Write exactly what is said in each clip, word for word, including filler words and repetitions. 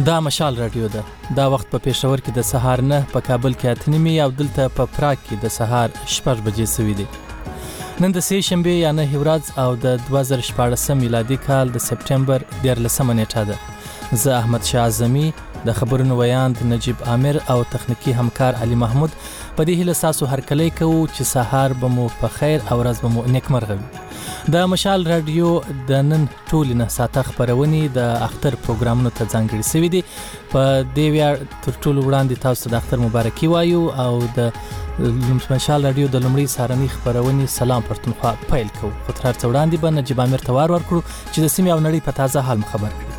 دا مشال رادیو ده. دا وخت په پېښور کې د سهار نه، په کابل کې اته نیمې او دلته په پراګ کې د سهار شپږ بجې سوي دي. نن د سې شنبې یا نهې ورځ او د دوه زره شپاړسم میلادي کال د سپټمبر دیارلسمه نیټه ده. زه احمد شاه اعظمي، د خبرونو ویاند نجیب عامر او تخنیکی همکار علي محمود په دې هیله ستاسو هرکلی کوو چې سهار به مو په خیر او ورځ به مو نیکمرغه وي. د مشال رادیو د نن ټولې نه ساعته خپرونې د اختر پروګرامونو ته ځانګړي سوي دي. په دې ویاړ تر ټولو وړاندې تاسو د اختر مبارکي وایو او د مشال رادیو د لومړۍ سهارنۍ خپرونې سلام پښتونخوا پیل کوو. خو تر هر څه وړاندې به نجیب عامر ته وار ورکړو چې د سیمې او نړۍ په تازه حال مو خبر کړي.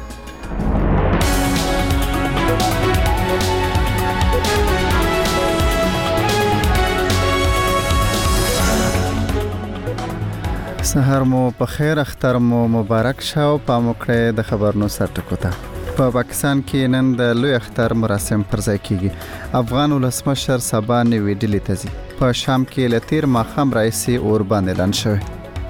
سهار مو په خیر، اختر مو مبارک شه او پام وکړئ د خبرونو سرټکو ته. په پاکستان کې نن د لوی اختر مراسم پر ځای کیږي. افغان ولسمشر سبا نوې ډیلي ته ځي. په شام کې له تیر ماښام راهیسې اوربند اعلان شوی.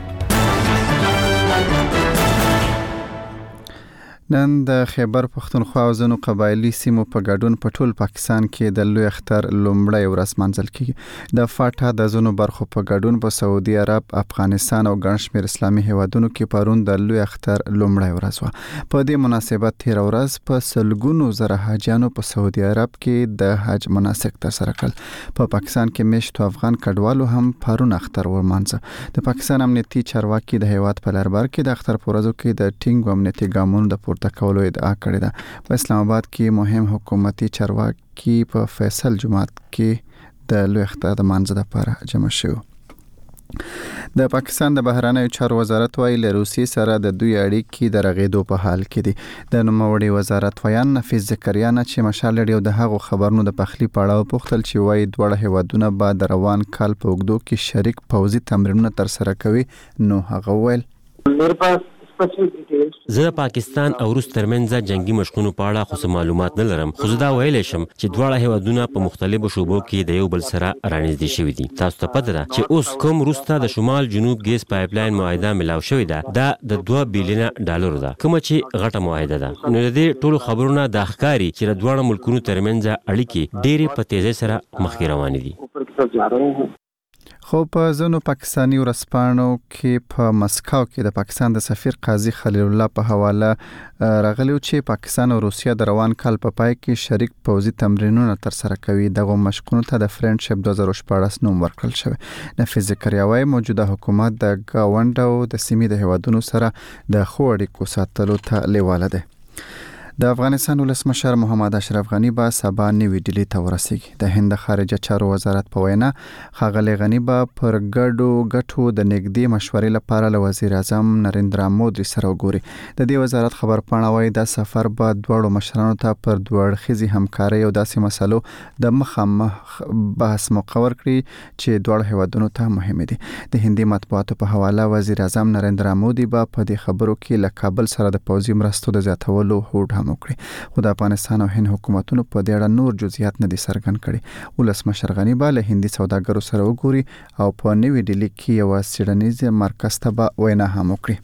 نن د خیبر پښتونخوا او ځینو قبایلي سیمو په ګډون په ټول پاکستان کې د لوی اختر لومړی ورځ منځل کیږي. د فاټا د ځینو برخو په ګډون په سعودي عرب، افغانستان او ګڼ شمېر اسلامي هیوادونو کې پرون د لوی اختر لومړی ورځ وه. په دې مناسبت تیر ورځ په سلګونو زره حاجیانو په سعودي عرب کې د حج مناسک ترسره کړل. په پاکستان کې میشتو افغان کډوالو هم پرون اختر ورمانځه. د پاکستان امنیتي چارواکي د هیواد په لاربر کې د اختر په ورځو کې د ټینګو امنیتي ګامونو د تکولو ادعا کړې ده. په اسلام آباد کې مهم حکومتي چارواکي په فیصل جماعت کې د لوی اختر د مانځه لپاره جمع شوي. د پاکستان د بهرنیو چارو وزارت وايي له روسیې سره د دوی اړیکې د رغېدو په حال کې دي. د نوموړي وزارت ویان نفیس زکریا نه چې مشال رادیو د هغو خبرونو د پخلي په اړه وپوښتل چې وايي دواړه هیوادونه به د روان کال په اوږدو کې شریک پوځي تمرینونه ترسره کوي. نو هغه ویل زه د پاکستان او روس ترمنځ جنگي مشقونو په اړه خو معلومات نه لرم، خو زه دا ویلی شم چې دواړه هیوادونه په مختلفو شعبو کې د یو بل سره رانږدې شوي دي. تاسو ته پته ده چې اوس کوم روس ته د شمال جنوب ګیس پایپلاین معاهده ملاو شوې ده، دا د دوه بیلیونه ډالرو ده، کومه چې غټه معاهده ده. نو د دې ټولو خبرونه دا ښکاري چې د دواړو ملکونو ترمنځ اړیکې ډېرې په تیزۍ سره مخکې روانې دي. خو په ځینو پاکستاني ورځپاڼو کې په مسکو کې د پاکستان د سفیر قاضي خلیل الله په حواله راغلی چې پاکستان او روسیه د روان کال په پای کې شریک پوځي تمرینونه ترسره کوي. دغه مشقونو ته د فرندشپ دوه زره شپاړس نوم ورکړل شوی. نفیس زکریا وايي موجوده حکومت د ګاونډو د سیمې د هیوادونو سره د ښو اړیکو ساتلو ته لیواله دی. د افغانستان ولسمشر محمد اشرف غنی به سبا نوې ډیلي ته ورسیږي. د هند خارجه چارو وزارت په وینا ښاغلی غنی به پر ګډو ګټو د نږدې مشورې لپاره له وزیر اعظم نریندرا مودي سره وګوري. د دې وزارت خبرپاڼه وايي دا سفر به دواړو مشرانو ته پر دوه اړخیزې همکارۍ او داسې مسلو د مخامخ بحث مقرر کړي چې دواړو هیوادونو ته مهمې دي. د هندي مطبوعاتو په حواله وزیر اعظم نریندرا مودي به په دې خبرو کې له کابل سره د پوځي مرستو د زیاتولو هوډ وکړي. خو د افغانستان او هند حکومتونو په دې اړه نور جزئیات نه دي څرګند کړي. ولسمشر غنی به له هندي سوداګرو سره وګوري او په نوې ډیلي کې یو څېړنیز مرکز ته به وینا هم وکړي.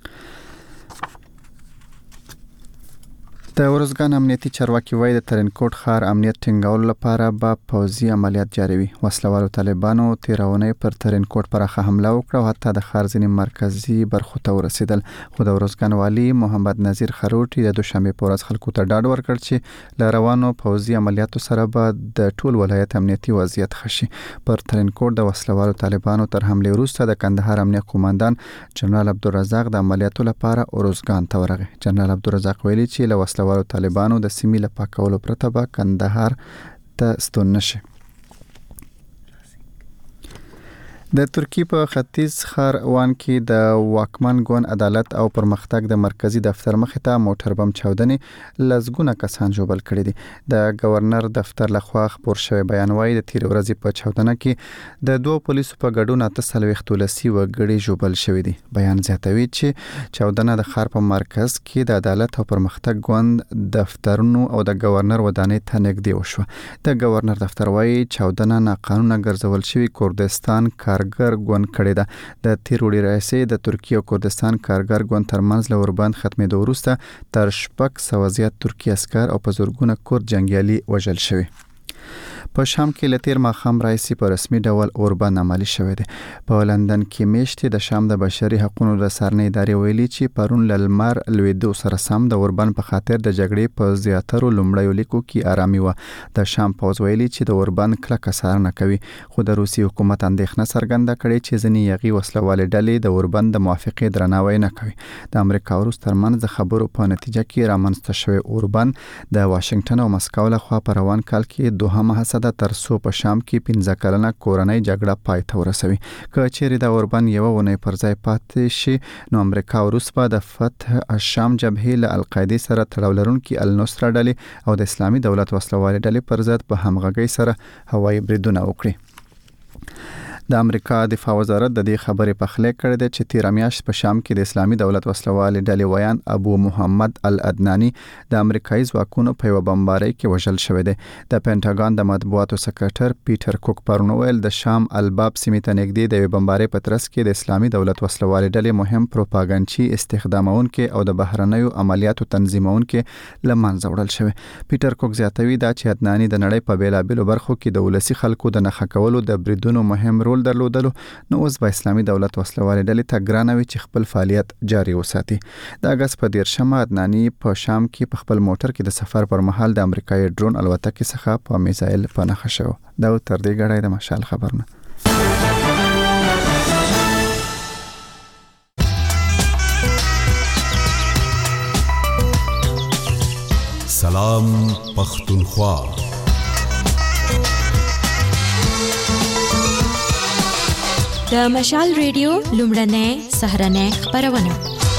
د ورځګان امنیتي چارواکي وايي د ترینکوټ ښار امنیت ټینګولو لپاره به پوځي عملیات جاري وي. وسلوالو طالبانو تیرونې پر ترینکوټ پراخه حمله وکړه او حتی د ښار ځینې مرکزي برخو ته ورسېدل. خو د ورځګان والي محمد نذیر خروټي د دوشنبه په ورځ خلکو ته ډاډ ورکړ چې له روانو پوځي عملیاتو سره به د ټول ولایت امنیتي وضعیت ښه شي. پر ترینکوټ د وسلوالو طالبانو تر حملې وروسته د کندهار امنیه قوماندان جنرال عبدالرزاق د عملیاتو لپاره ورځګان ته ورغی. جنرال عبدالرزاق ویلي چې له وسلوالو طالبانو د سیمې له پاکولو پرته به کندهار ته ستون نشي. د ترکی په ختیځ ښار وان کې د واکمن ګوند عدالت او پرمختګ د مرکزی دفتر مخې ته موټر بم چاودنې لزګونه کسان ژوبل کړي دي. د گورنر دفتر لخوا خبر شوی بیان وايي د تیر ورځې په چاودنه کې د دوه پولیسو په ګډون اته څلوېښت ولسي وګړي ژوبل شوي دي. بیان زیاتوي چې چاودنه د ښار په مرکز کې د عدالت او پرمختګ ګوند دفترونو او د گورنر ودانۍ ته نږدې وشوه. د گورنر دفتر وايي چاودنه ناقانونه ګرځول شوی کوردستان کار کارګر ګوند کړی ده. د تیر وړي راهیسې د ترکیه او کردستان کارګر ګوند ترمنځ له اوربند ختمېدو وروسته تر شپږ سوه زیات ترکي عسکر او په زرګونه کورد جنګیالي وژل شوي. په شام کې لتیر ماخام راځي په رسمي ډول اوربند عملی شوی دی. په لندن کې میشتې د شام د بشري حقوقو د سرنې ادارې ویلي چې پرون للمر لویدو سره سم د اوربند په خاطر د جګړې په زیاترو لومړیو لیکو کې آرامي و. د شام پوز ویلي چې د اوربند کلکه څارنه کوي، خو د روسي حکومت اندېښنه څرګنده کړې چې ځینې یغي وسلوالې ډلې د اوربند د موافقې درناوی نه کوي. د امریکا او روس ترمنځ د خبرو په نتیجه کې رامنځته شوی اوربند د واشنگټن او مسکو لخوا په روان کال کې دوهمه هڅه ده تر څو په شام کې پنځه کلنه کورنۍ جګړه پای ته ورسوي. که چیرې د اوربند یو ونه پر ځای پاتې شي نو امریکا او روس په د فتح الشام جبهې له القاعده سره تړاو لرونکي النصره ډلې او د اسلامي دولت وسلوالې ډلې پر ضد په همغږۍ سره هوایي بریدونه وکړي. د امریکا دفاع وزارت د دې خبرې په خله کړې ده چې تیر میاشت په شام کې د اسلامي دولت وسلوالې ډلې ویان ابو محمد الادنانی د امریکایي ځواکونو په یو بمبارۍ کې وژل شوی دی. د پینټاګان د مطبوعاتو سکرټر پیټر کوک پرون ویل د شام الباب سیمې ته نږدې د بمبارۍ په ترڅ کې د اسلامي دولت وسلوالې ډلې مهم پروپاګانچي استخدامونکي او د بهرنیو عملیاتو تنظیمونکي لمنځه وړل شوی. پیټر کوک زیاتوي دا چې ادنانی د نړۍ په بیلابېلو برخو کې د ولسی خلکو د نښه کولو د بریدونو مهم رول درلودلو، نو اوس به اسلامي دولت وسلوالې ډلې ته ګرانه وي چې خپل فعالیت جاري وساتي. د اگست په دیرشمه ادنانی په شام کې په خپل موټر کې د سفر پر مهال د امریکایي ډرون الوتکې څخه په میزایل په نښه شو. دا تر دې غړای د مشال خبرونه. سلام پختونخوا. د مشال ریډیو لومړنۍ سهارنۍ خبرونه.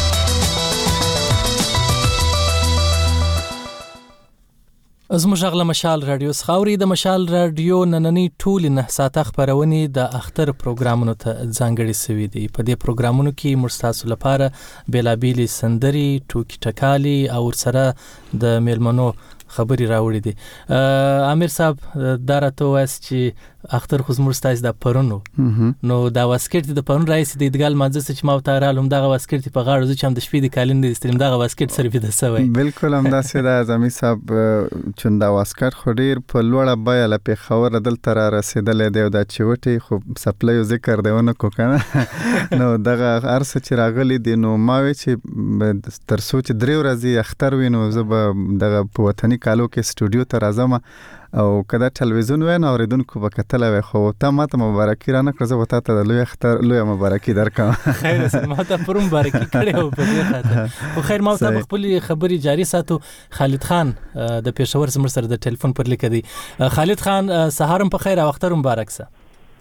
زموږ غږ مشال رادیو خاوري د مشال رادیو نننی ټول نه ساته خبرونه د اختر پروګرامونو ته ځانګړي سوي دي. په دې پروګرامونو کې مرستاسو لپاره بیلابیلي سندري، ټوکی ټکالي او سره د میلمنو خبري راوړي دي. امیر صاحب دارته واس چې اختر خو زموږ ستاسو د پرونو نو دا واسکټ د پرون رئیس د ادګال ماځه چې ما ته رالم دغه واسکټ په غاړه چې هم د شپې د کالین د استریم دغه واسکټ سره به د سوي. بالکل هم دا سره اعظمي صاحب چې دا واسکټ خو ډیر په لوړه بیه له پیښور دلته را رسیدلې دی او دا چوټي خو سپلای ذکر دیونه کو کنه نو دغه ارس چې راغلي دي نو ما وی چې تر سوچ درې ورځې اختر وینو زه دغه په وطني کالو کې سټوډیو ته راځم او کدا ټلویزیون وین اوریدونکو په کتل وي خو ته ماته مبارکي را نه کړې زه وته ته لوی اختر لوی مبارکي درکم. خیر سره ماته پرم مبارکي کړې او په دې خاطر خو خیر ما ته خپل خبري جاری ساتو. خالد خان د پېښور زموږ سره د ټلیفون پر لیک دی. خالد خان سهارم په خیر او اختر مبارک سه.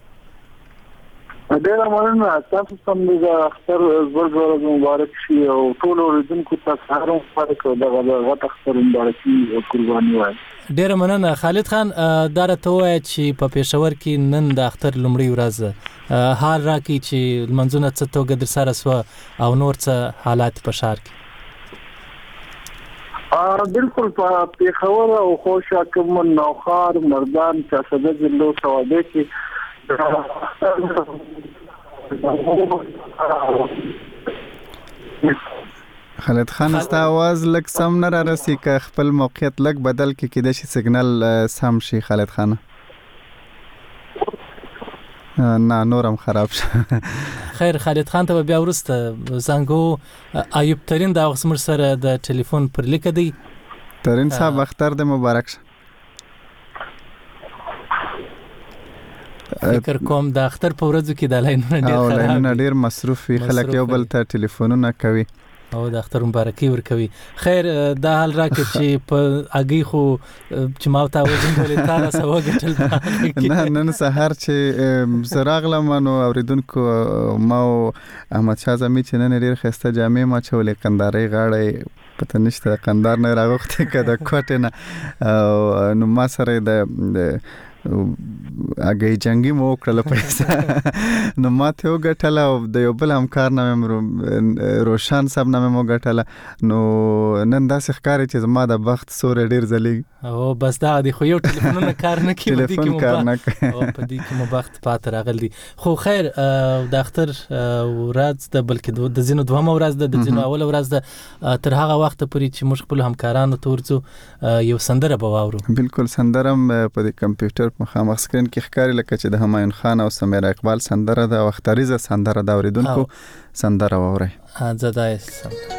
ډیره مننه تاسو سم د اختر ورځ مبارک شي او ټول اوریدونکو ته سهار مبارک او دغه غټ اختر مبارکي او قرباني وای. ډیره مننه خالد خان. داره ته وای چې په پېښور کې نن د اختر لومړی ورځ حال راکې چې منځونه څه توګه در سره سو او نور څه حالات په شهر کې. ا بالکل په پېښور او خوشحال نوخار مردان چاسده ضلع سوابه کې خالد خان ستا आवाज لک سم نه را رسي که خپل موقعیت لک بدل کې کېد شي سیګنل سم شي. خالد خان نه نورم خراب شه. خیر خالد خان ته بیا ورسته زنګو ایوب ترين دا وخت مر سره د ټلیفون پر لیک دی. ترين صاحب اختر د مبارک شه. فکر کوم د اختر په ورځو کې د لاینونو ډیر خراب دي. لاینونه ډیر مصروف وي، خلک یو بل ته ټلیفونونه کوي او د اختر مبارکي ورکوي. خیر دا حال راکې چې په اگې خو چې ما ته وځم ولې تا را سوګټل نه نن سحر چې زراغلم نو اوریدونکو ما احمد شاه زمي چې نن ډیر خسته جامې ما چولې قنداري غاړې پته نشته قندار نه راغوخته کده کوټه نه نو ما سره د اگه جنگي مو کړل پیسې نو ماته وګټله او د یو بل همکار نام روشان صاحب نام مو ګټله نو نن داسې ښکاري چې زما د بخت سور ډیر زلیږي او بس دا د خو یو ټلیفونونه کار نه کوي ټلیفون کار نه کوي او په دې کې مو بخت پات راغلی خو خیر د اختر ورځ د بلکې د زینو دوه ورځ د زینو اول ورځ د تر هغه وخت پورې چې موږ خپل همکارانو تورځو یو سندره به واورو بالکل سندرم په د کمپیوټر په مخامخ سکرین کې ښکاری لکه چې د همایون خان او سمیرا اقبال سندره ده او اختریزه سندره دا اوریدونکو سندره واوري زدای سندره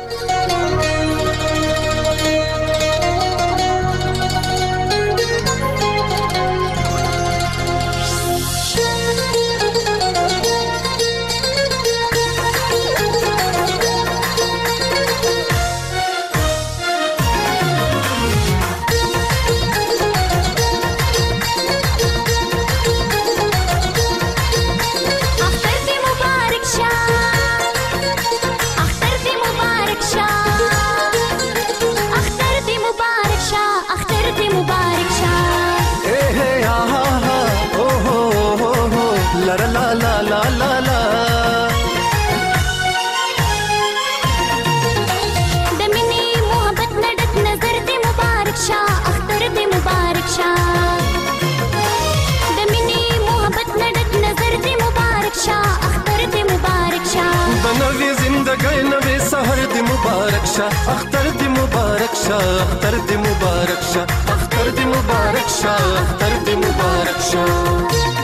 اختر دی مبارک شاه اختر دی مبارک شاه اختر دی مبارک شاه اختر دی مبارک شاه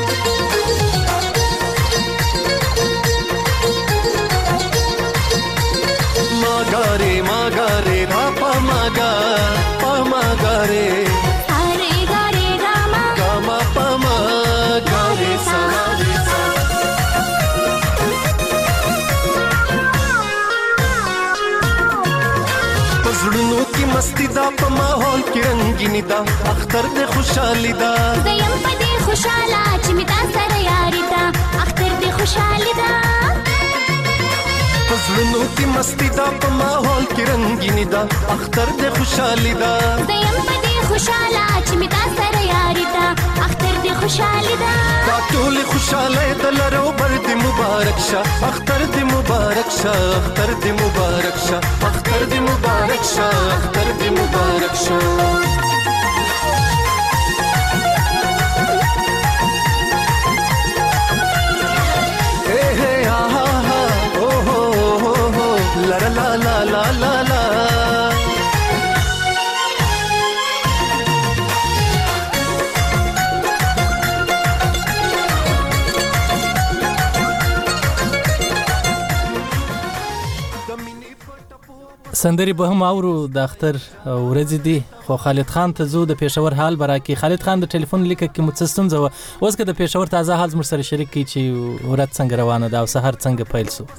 ماگاره ماگاره پاپا ماگا پا ماگاره اره گاره گاما گاما پا ماگاره سلام زړونو کې مستی دا په ماحول کې رنگینی دا اختر دې خوشحالي دا زیم په دې خوشاله چې می تا سره یاري دا اختر دې خوشحالي دا زړونو کې مستی دا په ماحول کې رنگینی دا اختر دې خوشحالي دا زیم په دې خوشاله چې می تا سره یاري دا اختر دې خوشحالي دا دا ټول خوشاله دلرو بر دې مبارک شه اختر دې مبارک شه اختر دې مبارک شه اختر دې مبارک شه اختر دې مبارک شه la la la la la سندري به هم اورو د اختر ورځ دي خو خالد خان ته زو د پېښور حال براکي خالد خان د ټلیفون لیک کې متصستون زو اوس که د پېښور تازه حال مر سره شریک کی چې ورځ څنګه روانه ده او سحر څنګه پیل سو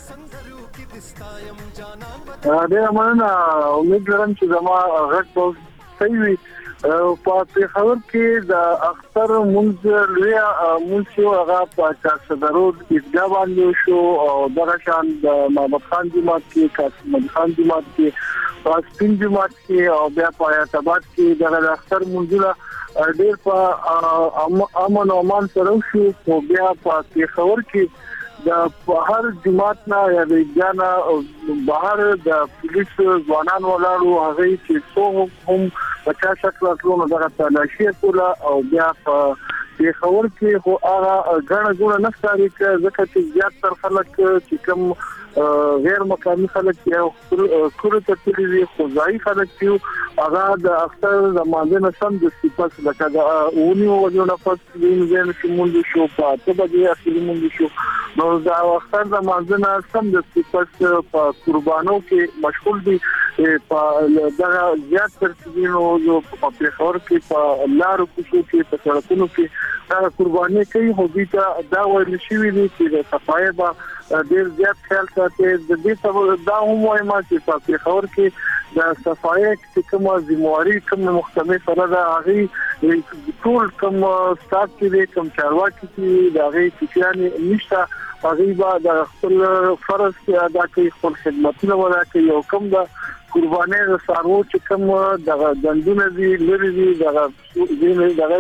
ډېر مننه امید لرم چې زما غږ به صحیح وي په پېښور کې د اختر مونځ لویا مونځ هغه په چارسده روډ عیدګاه باندې شو او دغه شان د محمد خان جومات کې قاسم خان جومات کې پاسپین جومات کې او بیا په حیات آباد کې دغه اختر مونځونه ډېر په امن او امان سره شو او بیا په پېښور کې د هر جماعت نه یا د جانا بهر د پولیس ځوانان ولاړو هغه چې څو هم پچا شکل ټول دغه تلاشي کوله او بیا په پېښور کې خو هغه غړ غړ نه ستاري ځکه چې زیات تر خلک چې کوم غیر مقامی خلک یو کور ته تللی خو ځای خلک یو هغه د اختر د مانځنه سم د سپاس لکه دا اونیو وجونه پس وینځل چې مونږ شو په ته به اخلي مونږ شو نو دا اختر د مانځنه سم د سپاس په قربانو کې مشغول دي په دغه زیات ترتیبونو یو په پېښور کې په لارو کې په سړکونو کې دا قرباني کوي خو دې دا ویل شوی دی چې د صفایي با ډېر زیات خیال ساتي د دې سبب دا هم وایم چې په پېښور کې د صفایي چې کومه ذمہواری کوم محکمه سره دا هغه ټول کوم سټاف کې کوم چارواکي چې دا هغه چې نشته هغه به د خپل فرض ادا کوي خپل خدمتونه ودا کوي او کوم دا قرباني د سارو چې کوم د دندونه دي لري دي د دغه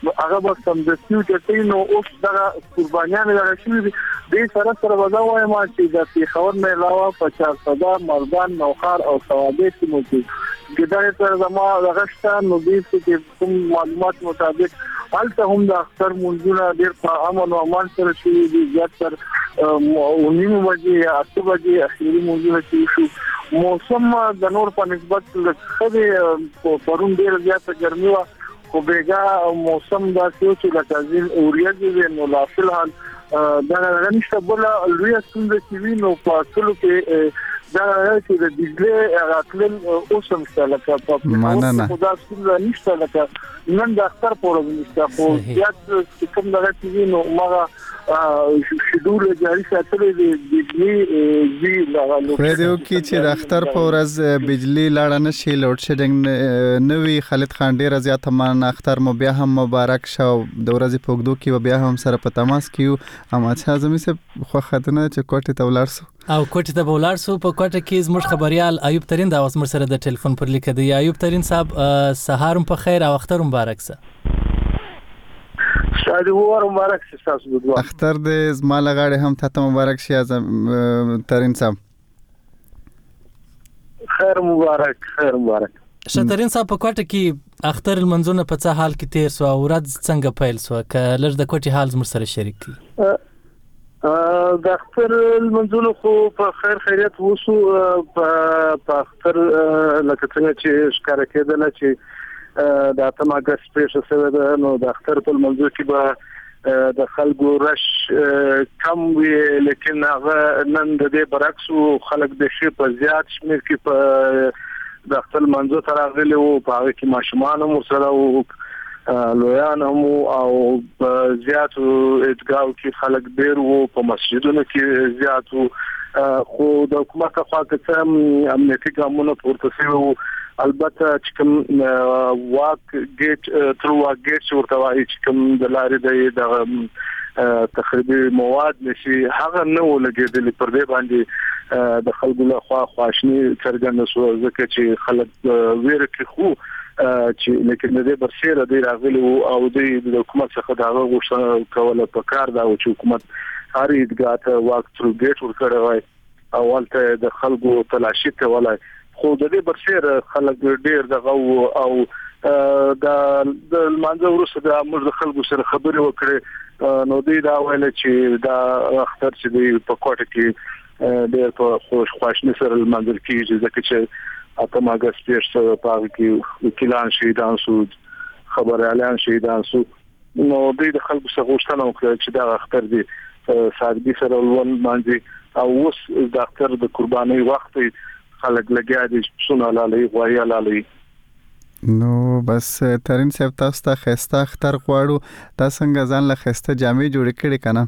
هغه به سمدستي چې نو اوس دا قربانیان راشي د سره سره وځوي ما چې د پیښور نه علاوه په چارسده مردان نوخار او ثوابت کې موجود ګدای تر زما غشته نو دې چې کوم معلومات مطابق حالته هم د اختر منځونه ډېر په امن او امان سره شي دي زیات تر ونیمه بجې اته بجې اخیری منځونه چې شو موسم د نور په نسبت خو پرون ډېر زیات ګرمي و خو بیګا موسم دا چې د تازین اوریږي نو لا فلحال دا نشته بل لوی څنګه چې وینو په ټولو کې دا چې د بجلی راتلل اوسم څه په مننه خدا څنګه نشته لکه نن د اختر پورې نشته خو زیات کوم دا چې نو ما شډول جاری ساتلې د بجلی وی لغلو پردیو کې چې د اختر په ورځ بجلی لاړه نشي لوډ شیډینګ نوې خالد خان ډیر زیات من اختر مو بیا هم مبارک شو د ورځې پوګدو کې بیا هم سره په تماس کیو اما چې اعظمي سه خو خدانه چې کوټه ته ولاړ سو او کوټه ته ولاړ سو په کوټه کې زموږ خبريال ایوب ترين دا اوس مر سره د ټلیفون پر لیک دی ایوب ترين صاحب سهارم په خیر او اختر مبارک سه شادي وور مبارک سه تاسو دوه اختر دې زما لغاړي هم ته مبارک شي اعظم ترين صاحب خیر مبارک خیر مبارک شترين صاحب په کوټه کې اختر المنځونه په څه حال کې تیر سو او ورځ څنګه پیل سو ک لږ د کوټي حال زموږ سره شریک د اختر المنځونه خو په خیر خیریت وسو په اختر لکه څنګه چې ښکار کېدل چې د اتم اگست پیښه شوه ده نو د اختر په منځو کې به د خلکو رش کم وی لیکن هغه نن د دې برعکس خلک د شي په زیات شمیر کې په د اختر منځو تر راغلي او په هغه کې ماشومان هم سره او لویان هم او زیات ادګاو کې خلک ډیر وو په مسجدونو کې زیات خو د حکومت خوا کې امنیتي ګامونه پورته شوي البته چې کوم واک ګیټ تر واک ګیټ ورته وایي چې کوم د لارې د تخریبي مواد نشي هغه نه ولګېدل پر دې باندې د خلکو له خوا خواشني څرګنده شو ځکه چې خلک ویره کې خو چې لیکن دې برسره دی راغلی او د حکومت څخه دا غوښتنه کوله په کار دا چې حکومت هر ادګاته واک تر ګیټ ورکړی وای او ولته د خلکو تلاشي ته ولای خو د دې برسره خلک ډیر دغه او د د منځو وروسته د موږ د خلکو سره خبرې وکړې نو دوی دا ویل چې دا اختر چې دی په کوټه کې ډیر په خوش خواشني سره منځل کېږي ځکه چې اتم اگست پیښه په هغه کې وکیلان شهیدان شو خبريالان شهیدان شو نو دوی د خلکو سره غوښتنه وکړه چې دا اختر دی سادګي سره ولون باندې او اوس د اختر د قرباني وخت خلک لګیا دي څونه لالي غوايا لالي نو بس ترين صاحب تاسو ته خسته اختر غواړو تاسو څنګه ځان له خسته جامې جوړ کړې کنه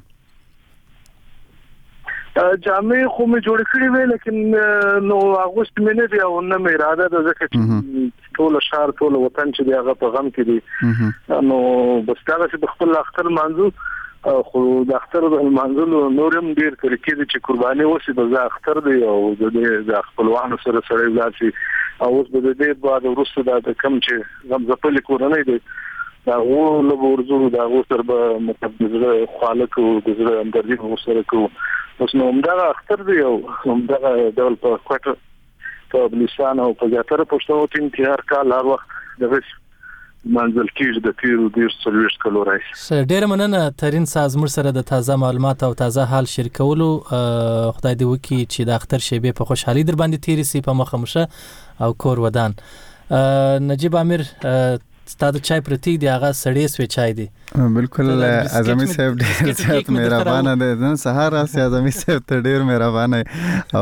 جامې خو مې جوړ کړې وې لیکن نو اگست مې نه دی او نه مې اراده ده ځکه ټول شهر ټول وطن چې دی هغه په غم کې دی نو بس دا چې خپل اختر منځو خو د اختر د منځلو نورم ډیر طریقې دي چې قرباني وسی د اختر دی او د خپلوانو سره سره ولاسي او اوس به د دې بعد ورسره د کم چې غم زپل کورنۍ دی دا و له ورزو دا و سره به متبذر خالق او د زړه اندرځي مو سره کو اوس نو دا اختر دی او دا ډول په کوټه په بلسان او په ځاتره پښتو ټیم کې هر کال هر وخت د منځل کېږي د تیرو ډیر سرویس کلو راځي ډیر مننه ترين ساز مر سره د تازه معلومات او تازه حال شریکولو خدای دې وکي چې د اختر شیبه په خوشحالي در باندې تیری سي په مخمشه او کور ودان نجيب امیر ستاسو چای پرتی دی هغه سړی سوي چای دی بالکل اعظمي صاحب ډیر زیات مهربانه دی نن سهار راځي اعظمي صاحب ته ډیر مهربانه او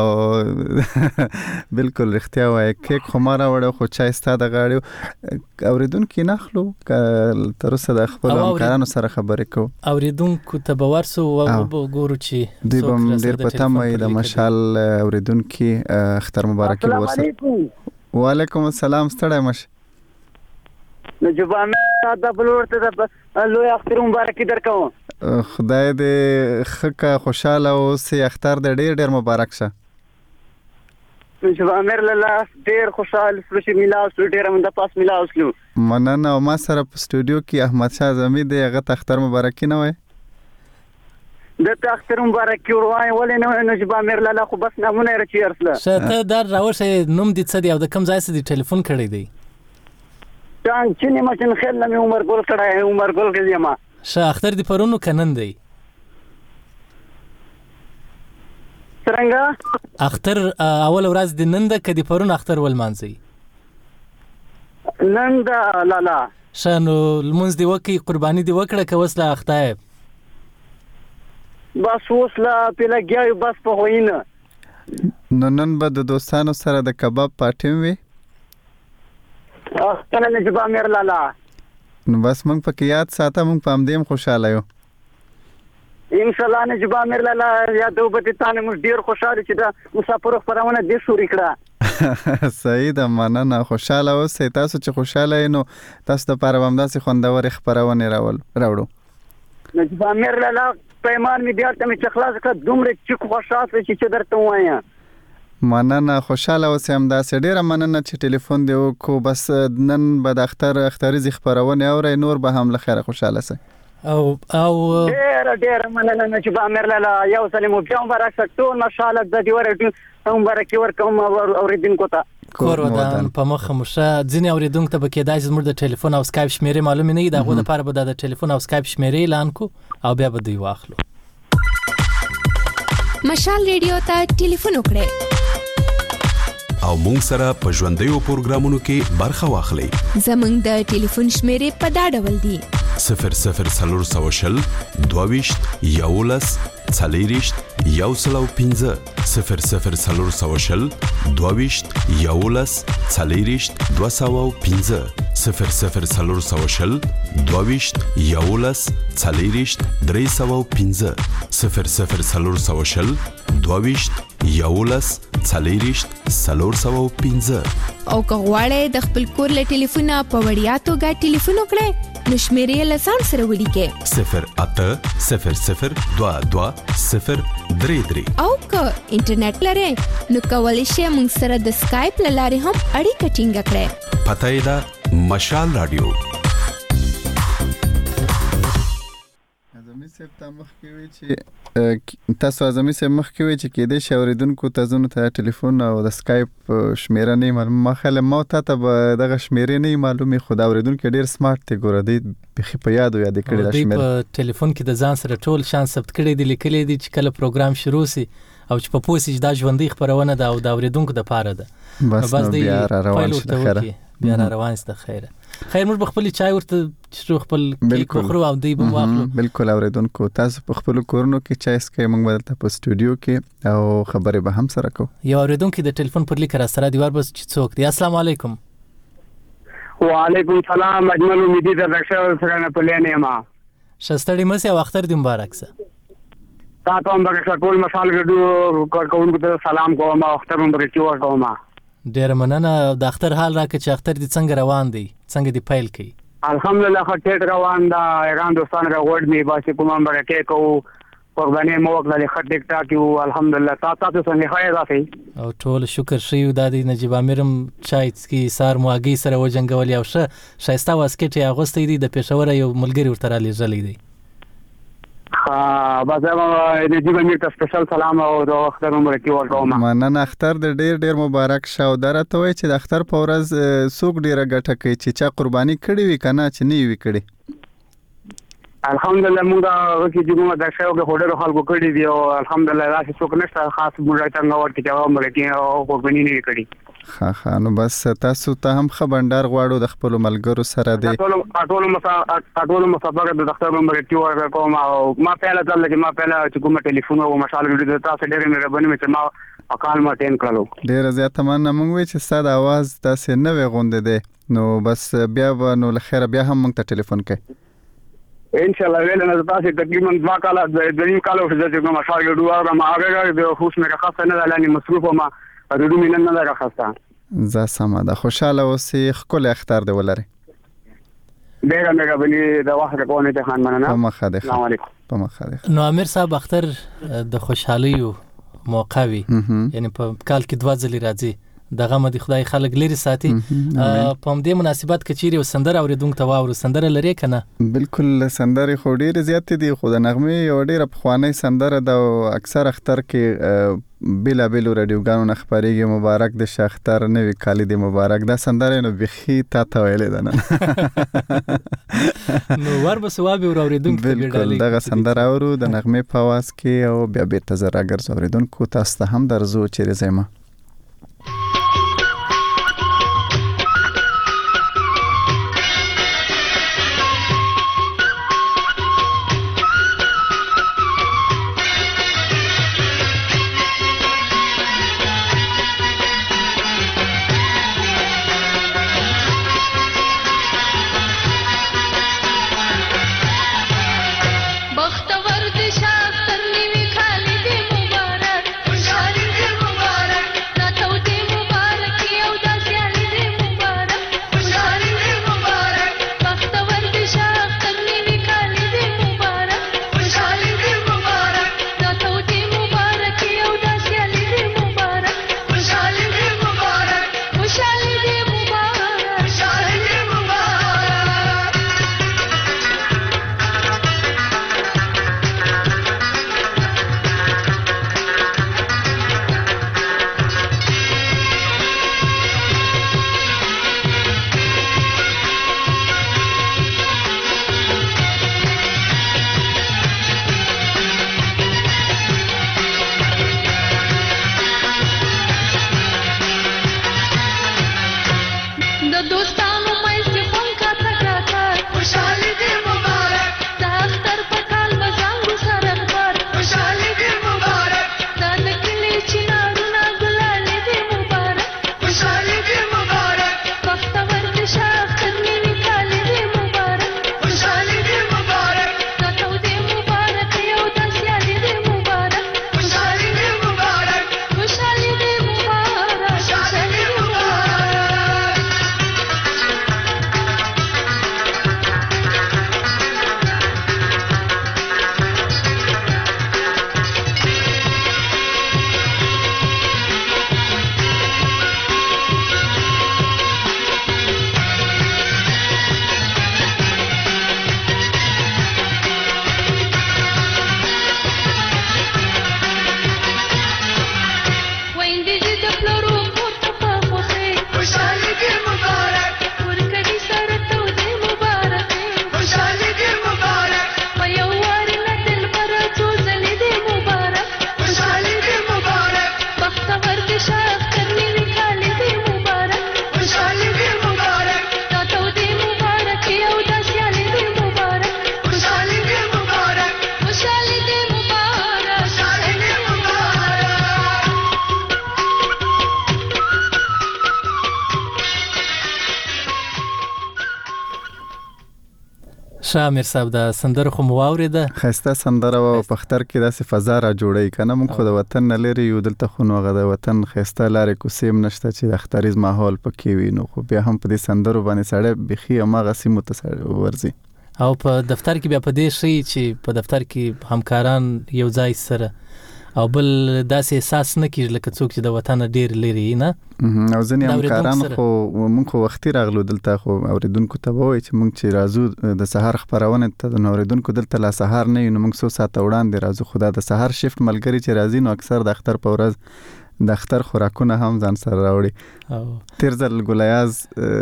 بالکل اختیار وای کیک خماره وړو خو چای ستاده غاړو اوریدونکو نخلو تر اوسه د خپل همکارانو سره خبرې کو اوریدونکو ته باور سو او ګورو چې دوی بم ډیر پته مې د مشال اوریدونکو اختر مبارک ورسره وعلیکم السلام ستړی مش نجوبان دا بلور ته د لوی اختر مبارک درکوم خدای دې خکه خوشاله او سي اختر د ډېر ډېر مبارک شه چې امیر لاله ډیر خوشاله شو چې میلاو شو ډیر من د پاس میلاو شو مننه. او ما سره په سټوډیو کې احمد شاه زمي دی، هغه تختر مبارکي نه وای د تختر مبارکي وروای ولې نه نه چې امیر لاله خو بس نمونه رچی ارسله شته در راوشه نوم دې څه دی او د کوم ځای څخه دی ټلیفون کړی دی؟ څنګه چې نه مچن خل نه عمر ګل کړه عمر ګل کې ما شه اختر دی پرونو کنن دی څنګه اختر اول ورځ د نن د کدي پرون اختر ول مانځي نن دا لا لا شنو المنز دی وکي قرباني دی وکړه که وسله اختای بس وسله په لګیاو بس په وینه نو نن به د دوستانو سره د کباب پارټي وي اخ کنه چې با مېر لالا نو بس موږ په یاد ساته موږ په امدیم خوشاله یو ان شاء الله نه جبا مېر لالا یا دوبته تانه موږ ډیر خوشاله چې دا مسافر خبرونه دې شوري کړه صحیح ده. مننه. خوشاله اوسئ. تاسو چې خوشاله یې نو تاسو ته پاره هم داسې خوندور خبرونه راول راوړو. نه جبا مېر لالا پیمان می بیا ته می چې خلاص کړه دومره چې خوشاله چې درته وایم. مننه. خوشاله اوسئ. هم داسې ډیره مننه چې ټلیفون دی وکړو. بس نن به د اختر اخترزي خبرونه اورئ، نور به هم لخيره خوشاله سئ. او او ډیر ډیر مننه چې با امیر لاله یو سلام بیا مبارک ټول ماشاءالله د دې ورته مبارکي ورکوم اوریدونکو ته کور ودان په مخه مشه ځینې اوریدونکو ته به کېدای زموږ د ټلیفون او سکایپ شمیرې معلومه نه دي، دغه لپاره به د ټلیفون او سکایپ شمیرې اعلان کو او بیا به دوی واخلو. مشال ریډیو ته ټلیفون وکړئ او مونږ سره په ژوندیو پروګرامونو کې برخه واخلئ. زموږ د ټلیفون شمیرې په دا ډول دي: صفر صفر څلور سوه شل دوهویشت یولس څلېرویشت یو سل او پنځه صفر صفر څلور سوه شل دوهویشت یولس څلېرویشت دوه سوه او پنځه صفر صفر څلور سوه شل دوهویشت یولس څلېرویشت درې سوه او پنځه صفر صفر څلور سوه شل دوهویشت یولس څلېرویشت څلور سوه او پنځه. او که غواړئ د خپل کور له ټلیفونه په وړیا توګه ټلیفون وکړئ نو شمیرې له ځان سره ولیکئ صفر اته صفر صفر دوه دوه صفر درې درې. او که انټرنیټ لرئ نو کولی شئ موږ سره د سکایپ له لارې هم اړیکه ټینګه کړئ. پته یې ده مشال رادیو. اعظمي صاحب ته مخکې وی چې تاسو اعظمي صاحب مخکې وی چې کېدې شي اوریدونکو ته زونه ته ټلیفون او د سکایپ شمیره نه معلومه. ما خل ما ته ته دغه شمیره نه معلومه. خو دا اوریدونکو ډیر سمارټ دی، ګوره دی بخي په یاد یاد کړی دا شمیره. په ټلیفون کې د ځان سره ټول شان ثبت کړی دی، لیکلي دي چې کله پروګرام شروع سي او چې په پوسټ دا ژوندۍ خبرونه ده او دا اوریدونکو د پاره ده. بس نو بیا را روان شي د خیره بیا را روان شي د خیره. خیر موږ خپل چای ورته چې خپل کیک خورو او دی به واخلو. بالکل اوریدونکو تاسو په خپل کورونو کې چای سکه موږ بدلته په سټوډیو کې او خبرې به هم سره کو. یو اوریدونکو د ټلیفون پر لیک را سره دی ور بس چې څوک دی. السلام علیکم. وعلیکم السلام. اجمل امیدی در رښتیا سره نه پلانې ما شستړی مې او اختر دی مبارک سه. تاسو هم برکت ټول مشال ریډیو کوونکو ته سلام کوم او اختر مبارک ورکوم. ډیر مننه. د اختر حال راکړه چې اختر دې څنګه روان دی، څنګه دی پیل کی؟ الحمدلله خټ روان دا ایران دوستان راوړ می باسي کوم برکه کو قرباني مو وکړه خټ ټیک ټاک یو الحمدلله. تاسو څنګه خیر راځي او ټول شکر شي د دې نجيب امیرم چای کی سار مواګي سره وجنګول یو شه شایسته واسکټ یې اغوستې دي د پېښور یو ملګری ورته را لېږلې دی. ها بازار نجيب امیر ته سپیشل سلام او د اختر مبارک ورکوم. مننه. اختر د ډیر ډیر مبارک شه او درته وای چې د اختر په ورځ سوق ډیره ګټه کوي چې چا قرباني کړی وي کنه چې نه وي کړی. الحمدلله موږ دا چې جمعه د شاو کې هډر خلکو کړی دی او الحمدلله راځي څوک نشته خاص موږ ته نو ورته جواب ملګری او قرباني نه کړی. ها ها نو بس تاسو ته هم خبردار غواړو د خپل ملګرو سره دی ټول ټول مسا ټول مسابقه د دفتر نمبر ټي ور کوم او ما پهلا ځل چې ما پهلا چې کوم ټلیفون او مشال ګډه تاسو ډېر مهرباني مې ما اقال ما ټین کړو. ډېر زیات مننه. موږ وی چې ستاسو आवाज تاسو نه وي غونډه دی نو بس بیا نو لخيره بیا هم موږ ته ټلیفون کوي ان شاء الله. ویل نه تاسو تقریبا dva کاله د دریم کال چې کوم مشال ګډه او ما هغه د خوش مې خاصه نه لانی مصروف ما ورودو مې نه نه راخسته. زه سم ده. خوشاله اوسئ. خپل اختر دی ولري. ډېر مهرباني د وخت کوونه ته خان مننه. په مخه ده. السلام علیکم. په مخه ده. نو امیر صاحب اختر د خوشحالي موقع وي یعنی په کال کې دوه ځلې راځي دغه مدي خدای خلک لري ساتي په دې مناسبت کې چیرې وسندره اوریدونکو ته واورو سندره لري کنه بالکل سندره خو ډېر زیات دي خو د نغمه یو ډېر پخوانی سندره د اکثر اختر کې بلا بلا رادیوګانو نه خبرېږي مبارک د شاختر نوې کالی دی مبارک دا سندره نو بخي تا ته ویلې ده نو ور به ثواب اوریدونکو ته بالکل دغه سندره اورو د نغمه په आवाज کې او بیا بیرته زرا ګرځو اوریدونکو تاسو ته هم درځو چیرې زما شامیر صاحب دا سندره خو مو واورېده خسته سندره او په اختر کې داسې فضا را جوړی کنه موږ خو د وطن نه لري یو دلته خو نو غو د وطن خسته لارې کوسیم نشته چې د اختریز ماحول پکې وي نو خو بیا هم په دې سندرو باندې سړی بخي ما غسی متصر ورزي او په دفتر کې بیا په دې شي چې په دفتر کې همکاران یو ځای سره او بل داسې احساس نه کیږي لکه څوک چې د وطن ډیر لري نه او ځنې همکاران خو موږ خو وختي راغلو دلته خو اوریدونکو ته وایي چې موږ چې راځو د سحر خبرونه ته د اوریدونکو دلته لا سحر نه نو موږ څو ساعت وړاندې راځو خدا د سحر شیفت ملګری چې راځي نو اکثر د اختر په ورځ د اختر خوراکونه هم ځان سره راوړي تیر ځل ګلیاز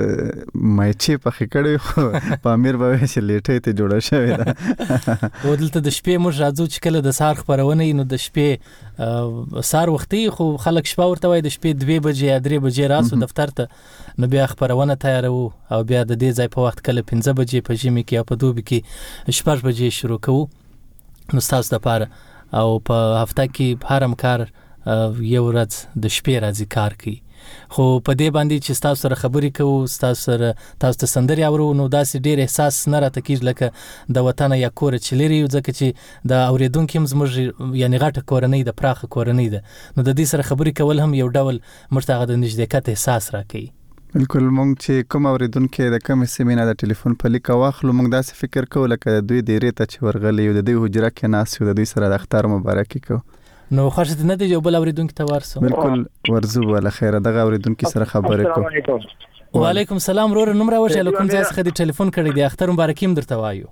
مایچې په خکړې خو په امیر به چې لیټې ته جوړه شوې ده او دلته د شپې موږ راځو چې کله د سحر خبرونه نو د شپې سحر وختي خو خلک شپه ورته وای د شپې دوه بجې یا درې بجې راسو دفتر ته نو بیا خبرونه تیارو او بیا د دې ځای په وخت کله پنځه بجې په ژمي کې او په دوبي کې شپږ بجې شروع کوو نو تاسو د پاره او په هفته کې هر همکار یو ورځ د شپې راځي کار کوي خو په دې باندې چې تاسو سره خبرې کوو تاسو سره تاسو ته سندري اورو نو داسې ډېر احساس نه راته کیږي لکه د وطن یا کور چې لري ځکه چې د اوریدونکو هم زموږ یعنی غټه کورنۍ د پراخه کورنۍ ده نو د دې سره خبرې کول هم یو ډول مرتغه د نږدېکت احساس راکوي بالکل مونږ چې کوم اوریدونکو د کوم سیمینه د ټلیفون په لیک واخلو مونږ داسې فکر کوو لکه دوی ډیره ته چې ورغلي یو د دوی حجره کې ناس یو د دوی سره د اختر مبارکي کوو نو خوښ نه دی یو بل اوریدونکو ته ورسو بالکل ورزو ولا خیره دغه اوریدونکو سره خبرې کوم. وعلیکم السلام رور نوم راوړل کوم ځای څخه دی ټلیفون کړی دی اختر مبارکیم درته وایو.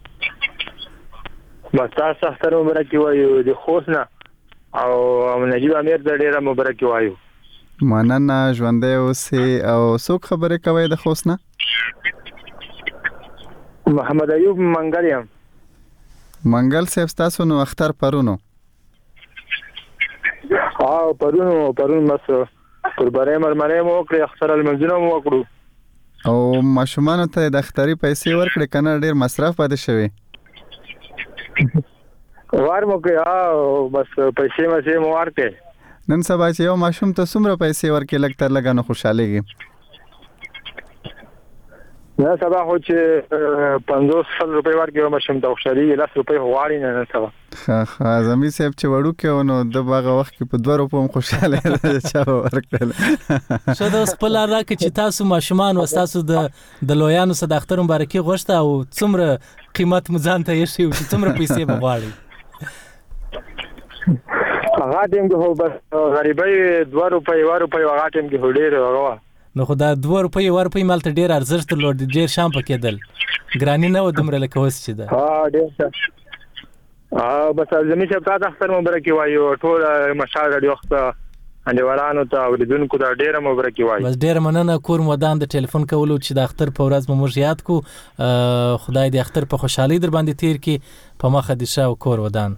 بس تاسو اختر مبارک وایو د خوښ نه او نجیب امیر د ډیره مبارک وایو. مننه ژوندې اوسې او څوک خبرې کوي د خوښ نه؟ محمد ایوب منګل یم. منګل صاحب تاسو نو اختر پرونو؟ ها پرونو پرون بس پر برای مرمره مو کړی اختر المنزل مو وکړو. او ماشومان ته د اختري پیسې ورکړې کنه ډیر مصرف پاتې شوی؟ وار مو کې ها بس پیسې مې مو ورکړې. نن سبا چې یو ماشوم ته څومره پیسې ورکړي لږ تر لږه نو خوشالېږي؟ نه سبا خو چې پنځوس سل روپۍ ورکړي یو ماشوم ته خوشالېږي لس روپۍ غواړي نه نن سبا. ښه ښه اعظمي صاحب چې وړوکی و نو د هغه وخت کې په دوه روپو هم خوشحاله چا ورکړل. ښه د اوس خپل راکړه چې تاسو ماشومان ستاسو د د لویانو څخه د اختر مبارکي غوښته او څومره قیمت مو ځان ته ایښی و چې څومره پیسې به غواړئ؟ هغه ټیم کې خو بس غریبۍ دوه روپۍ یوه روپۍ هغه ټیم کې خو ډېر هغه وه. نو خو دا دوه روپۍ یوه روپۍ مالته ډېر ارزښت درلود ډېر شیان پکې دل ګراني نه وه دومره لکه اوس چې ده. ها ډېر ها بس اعظمي صاحب تا ته اختر مبارکي وایو ټول مشال راډیو وخت انډیوالانو ته اوریدونکو ته ډېره مبارکي وایو. بس ډېره مننه کور مو ودان د ټلیفون کولو چې د اختر په ورځ مو موږ یاد کو. خدای دې اختر په خوشحالۍ در باندې تیر کړي په مخه دې ښه او کور ودان.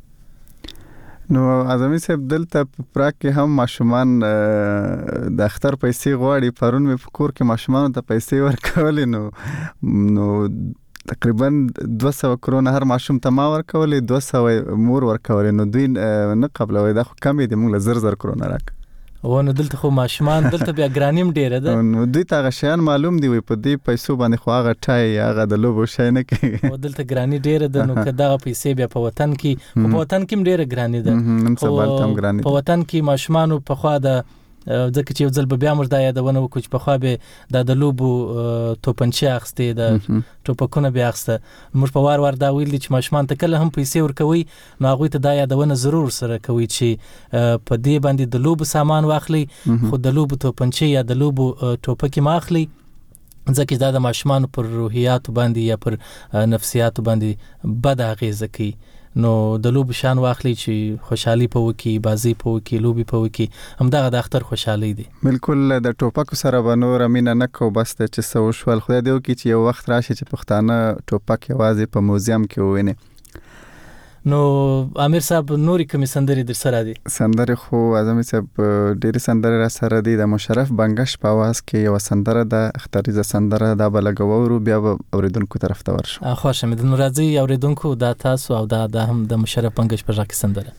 نو اعظمي صاحب دلته په پراګ کې هم ماشومان د اختر پیسې غواړي. پرون مې په کور کې ماشومانو ته پیسې ورکولې نو نو تقریبا دوه سوه کرونه هر ماشوم ته ما ورکولې دوه سوه مور ورکولې نو دوی نه قبلوي دا خو کمې دي موږ له زر زر کرونه راک. و نو دلته خو ماشومان دلته بیا ګرانیم ډیره ده نو دوی ته هغه شیان معلوم دی وي په دې پیسو باندې خو هغه ټای هغه د لوبو شی نه کوي. او دلته ګرانی ډیره ده نو که دغه پیسې بیا په وطن کې په وطن کې ډیره ګرانی ده. نن سبا هم ګرانی ده په وطن کې ماشومان په خوا د ځکه چې یو ځل به بیا موږ دا یادونه وکړو چې پخوا به دا د لوبو توپنچې اخیستې د ټوپکونه به اخیسته. موږ په وار وار دا ویل دي چې ماشومان ته کله هم پیسې ورکوئ نو هغوی ته دا یادونه ضرور سره کوئ چې په دې باندې د لوبو سامان واخلئ خو د لوبو توپنچې یا د لوبو ټوپکې مه اخلئ ځکه دا د ماشومانو پر روحیاتو باندې یا پر نفسیاتو باندې بد اغیزه کوي. نو د لوبو شان واخلي چې خوشحالي په وکي بازی په وکي لوبي په وکي همدغه د اختر خوشحالي دي. بالکل د ټوپکو سره به نور مینه نه کو بس ته چې سو شول خدای دې وکي چې یو وخت راشي چې پښتانه ټوپک یوازې په موزیم کې وویني. نو امیر صاحب نوري کومې سندرې در سره دي؟ سندرې خو اعظمي صاحب ډېرې سندرې را سره دي. د مشرف بنګش په اواز کې یو سندره ده اختریزه سندره دا به لګوو بیا به اوریدونکو طرف ته ورشو. خوښه مې ده نو راځئ اوریدونکو دا تاسو او دا د هم د مشرف بنګش په غږ کې سندره.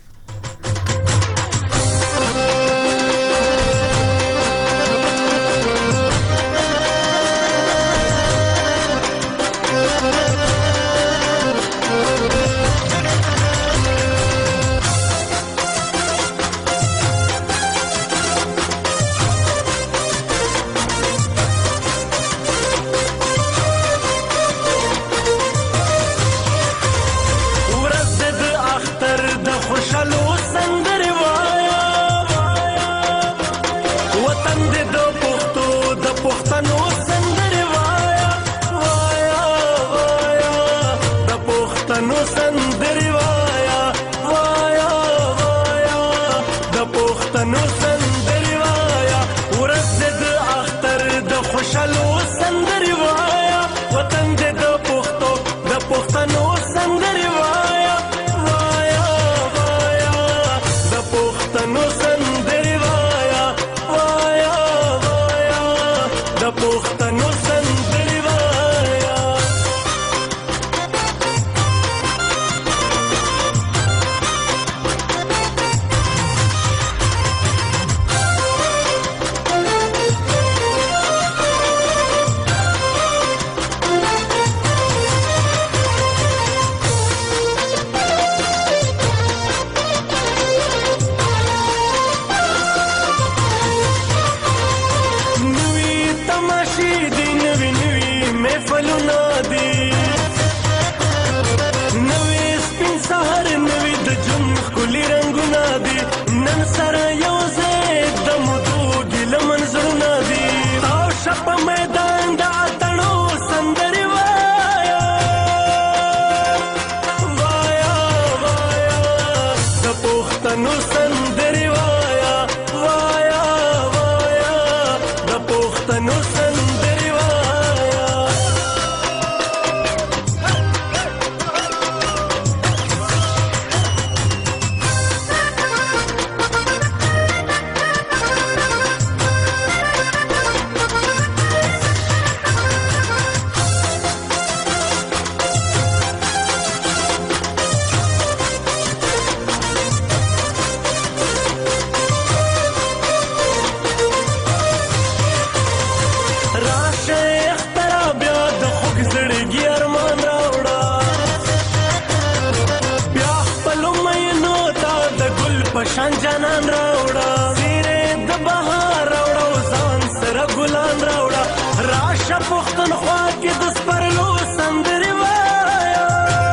سره یو ځای د مودو ګیله منظرونه دي او شپ میدان د اتڼو سندرې وایا وایا وایا د پښتنو سندرې وایا وایا وایا د پښتنو سندرې وایا راشه اخترا بیا د خوږ زړګي ارمان راوړه بیا خپلو مینو ته د ګل په شان جانان راوړه زیرې د بهار راوړه او ځان سره ګلان راوړه راشه پښتونخوا کې د سپرلو سندرې وایا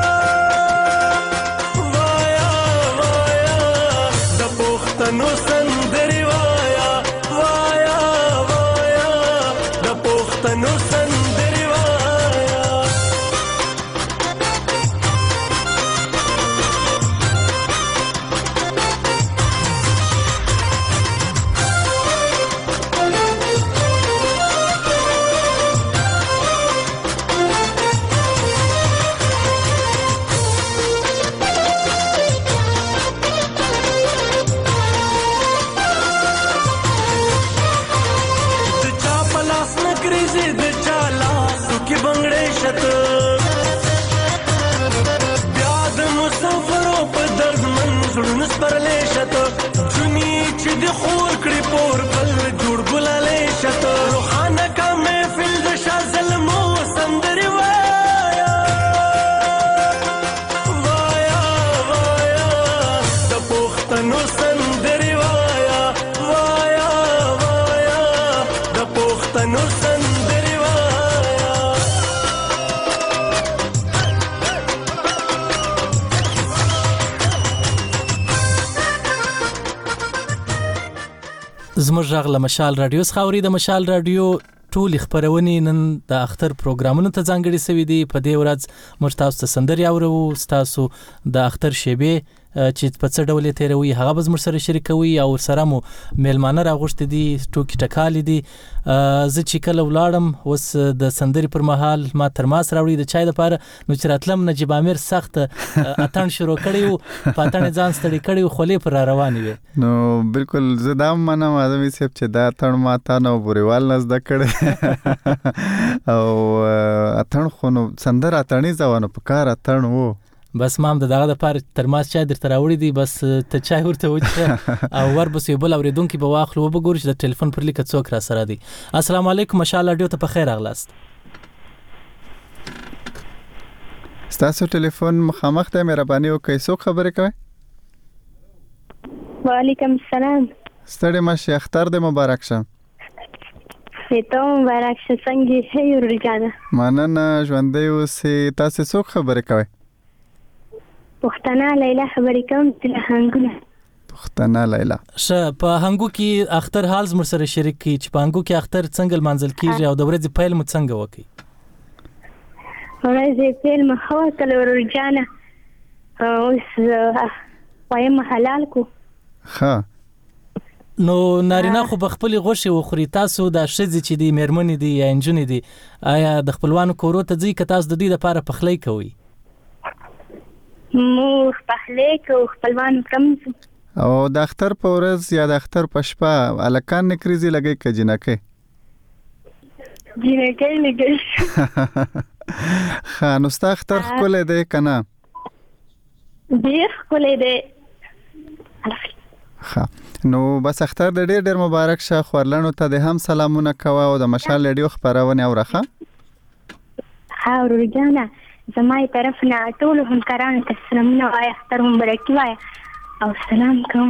وایا وایا د پښتنو سندرې وایا وایا وایا د پښتنو سندرې وایا د چا په لاس نه ګریزي د چا لاسو کې بنګړې شته بیا د مسافرو په دردمن زړونو سپرلې شته جونې چې د خور کړې پور بل جوړ ګلالې شته روښانه کا محفل د شاه زلمو سندرې وایا وایا وایا د پښتنو سندرې وایا وایا وایا د پښتنو سندرې وایا زموږ غږ له مشال رادیو څخه اوري. د مشال رادیو ټول خبرونه نن د اختر پروګرامونو ته ځانګړي سوي دي. په دې ورځ موږ تاسو ته سندري اورو. تاسو د اختر شیبه چې په څه ډول تیروي هغه به زموږ سره شریکوي او سره مو میلمانه راغوښتي دي ټوکی ټکالي دي. زه چې کله ولاړم اوس د سندري پر مهال ما ترماس راوړي د چای لپاره نو چې راتلم نجیب امیر سخت اتن شروع کړی او پاتن ځان ستړي کړی او خولې پر روانې وي. نو بالکل زه دا منم اعظمي صاحب چې دا اتن ما تا نو بوريوال نس د کړه او اتن خو نو سندر اتنې ځوانو په کار اتن وو بس مام د دغه لپاره ترماس چای درته راوړی دی بس ته چای ورته وچه او ور بس یو بل اوریدونکو به واخلو وبګور چې د ټلیفون پر لیک څوک را سره دی. السلام علیکم مشال رادیو ته په خیر اغلاست. ستاسو ټلیفون مخامخ ته مهرباني وکړئ څوک خبرې کوي؟ وعلیکم السلام. ستړي مشه اختر دې مبارک شه. ته مبارک شه. څنګه یې ورجانه؟ مننه ژوندې اوسې. تاسو څوک خبرې کوي؟ پښتنه لیلا خبرې کوم چې هنګونه پښتنه لیلا. ش په هنګو کې اختر حال زموږ سره شریک کی چې په هنګو کې اختر څنګه منځل کیږي او د ورځې پیل مو څنګه وکي؟ ورځې پیل مو هو کله ورجانه اوس وایم حلال کو. ها نو نارینه خو بخپل غوښه وخوري. تاسو د شذې چې دی مېرمنې دی یا انجونې دی آیا د خپلوانو کورو ته ځي که تاسو د دې لپاره پخلی کوي؟ مور پخلی کو خپلوان کم. او د اختر په ورځ یا د اختر په شپه الکان نکریزي لګي ک جنکه جنکه لګي. خا نو ستا اختر خپل دی کنه؟ ډیر خپل دی. خا نو بس اختر د ډیر ډیر مبارک شه. خورلانو ته د هم سلامونه کوه او د مشال رادیو خبرونه اورخه. ها ورجانه زمای طرف نه ټول هم کران ته سلامونه وای اختر مبارک وای او سلام کوم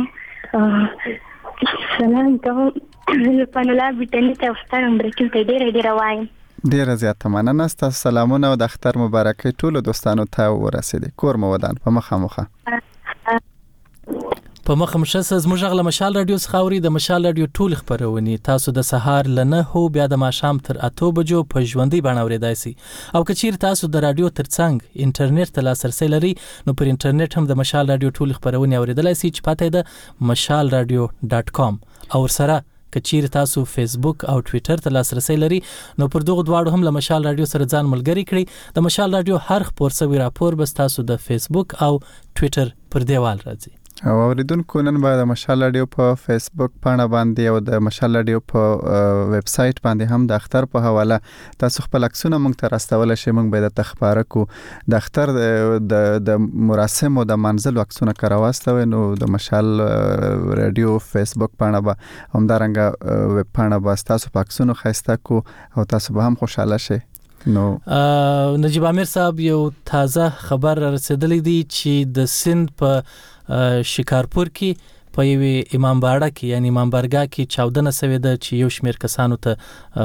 سلام کوم په نولا بیتنی ته اختر مبارک ته ډیر ډیر وای. ډیر زیاته مننه. ستاسو سلامونه او د اختر مبارکي ټول دوستانو ته ورسېدي. کور مو ودان په مخه مخه. په مخه مشه زموږ غل مشال رادیو څخه د مشال رادیو ټول خبرونه تاسو د سهار لنه هو بیا د ماښام تر اته بجو په ژوندۍ باندې اوریدای شي او کچیر تاسو د رادیو ترڅنګ انټرنیټ ته لاسرسي لري نو پر انټرنیټ هم د مشال رادیو ټول خبرونه اوریدلای شي چې پته ده مشال رادیو ډاټ کام او سره کچیر تاسو فیسبوک او ټوئیټر ته لاسرسي لري نو پر دغه دواړو هم له مشال رادیو سره ځان ملګری کړئ د مشال رادیو هر خبر سوي راپور بس تاسو د فیسبوک او ټوئیټر پر دیوال راځي او اوریدونکو نن به د مشال رادیو په فیسبوک پاڼه باندې او د مشال رادیو په ویب سټ باندې هم د اختر په حواله تاسو خپل عکسونه موږ ته راستول شئ موږ به د تخبار کو د اختر د د مراسم او د منزل عکسونه کراوستو نو د مشال رادیو فیسبوک پاڼه به هم دارنګه ویب پاڼه به تاسو په عکسونو خسته کو او تاسو به هم خوشاله شئ نو نجیب امیر صاحب یو تازه خبر رسیدلی دی چې د سند په شکارپور کې په یوه امام باړه کې یعنی امام بارګه کې چاودنه سوي ده چې یو شمیر کسانو ته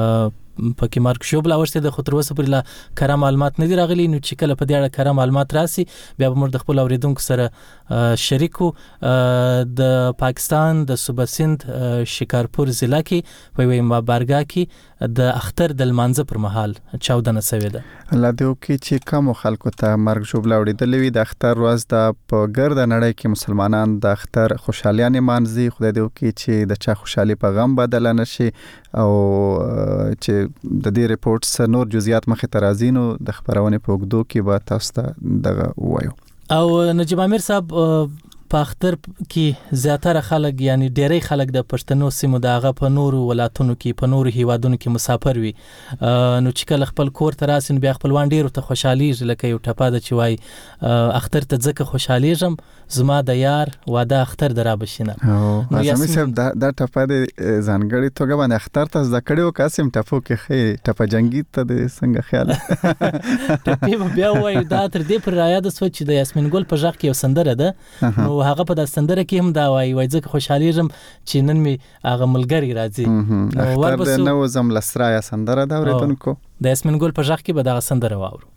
پکې مارک شوبل اورسته د خطر وسه پر لا کره معلومات نه دی راغلي نو چې کله په دې اړه کره معلومات راسي بیا به موږ د خپل اوریدونکو سره شریکو د پاکستان د صوبه سند شکارپور ضلع کې په یوه امام بارګه کې د اختر د لمانځه پر مهال چاودنه سوي ده الله دې وکړي چې کوم خلکو ته مارک شوبل اوریدلې وي د اختر ورځ د په ګرد نړۍ کې مسلمانان د اختر خوشالیانه مانځي خدای دې وکړي چې د چا خوشحالي په غم بدل نه شي او چې د دې ریپورټس نور جزئیات مخې ته راځي نو د خبرونه په وګدو کې به تاسو ته دغه وایو او نجیب امیر صاحب په اختر کې زیاتره خلک یعنی ډېری خلک د پښتنو سیمو دغه په نورو ولایتونو کې په نورو هیوادونو کې مسافر وي نو چې کله خپل کور ته راسین بیا خپلوان ډېر ته خوشحالي لکه یو ټپه د چوي اختر ته ځکه خوشحاليږم زما د یار واده اختر درا بشینه نو یاسمین صاحب دا د ټپه د ځانګړي توګه باندې اختر ته ذکرېو قاسم ټپو کې خې ټپه جنگي ته د څنګه خیال ټپه بیا وای دا تر دې پر رایا د سوچ د یاسمین ګل په ځخ کې یو سندره ده نو هغه په د سندره کې هم دا وای وای ځکه خوشحاليږم چې نن می هغه ملګری راځي نو وربسو نو زم لسرایا سندره دا ورېدونکو د یاسمین ګل په ځخ کې به دا سندره واورو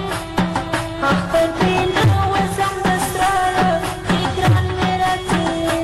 Akhtar bin wa sam dasra, ikram mera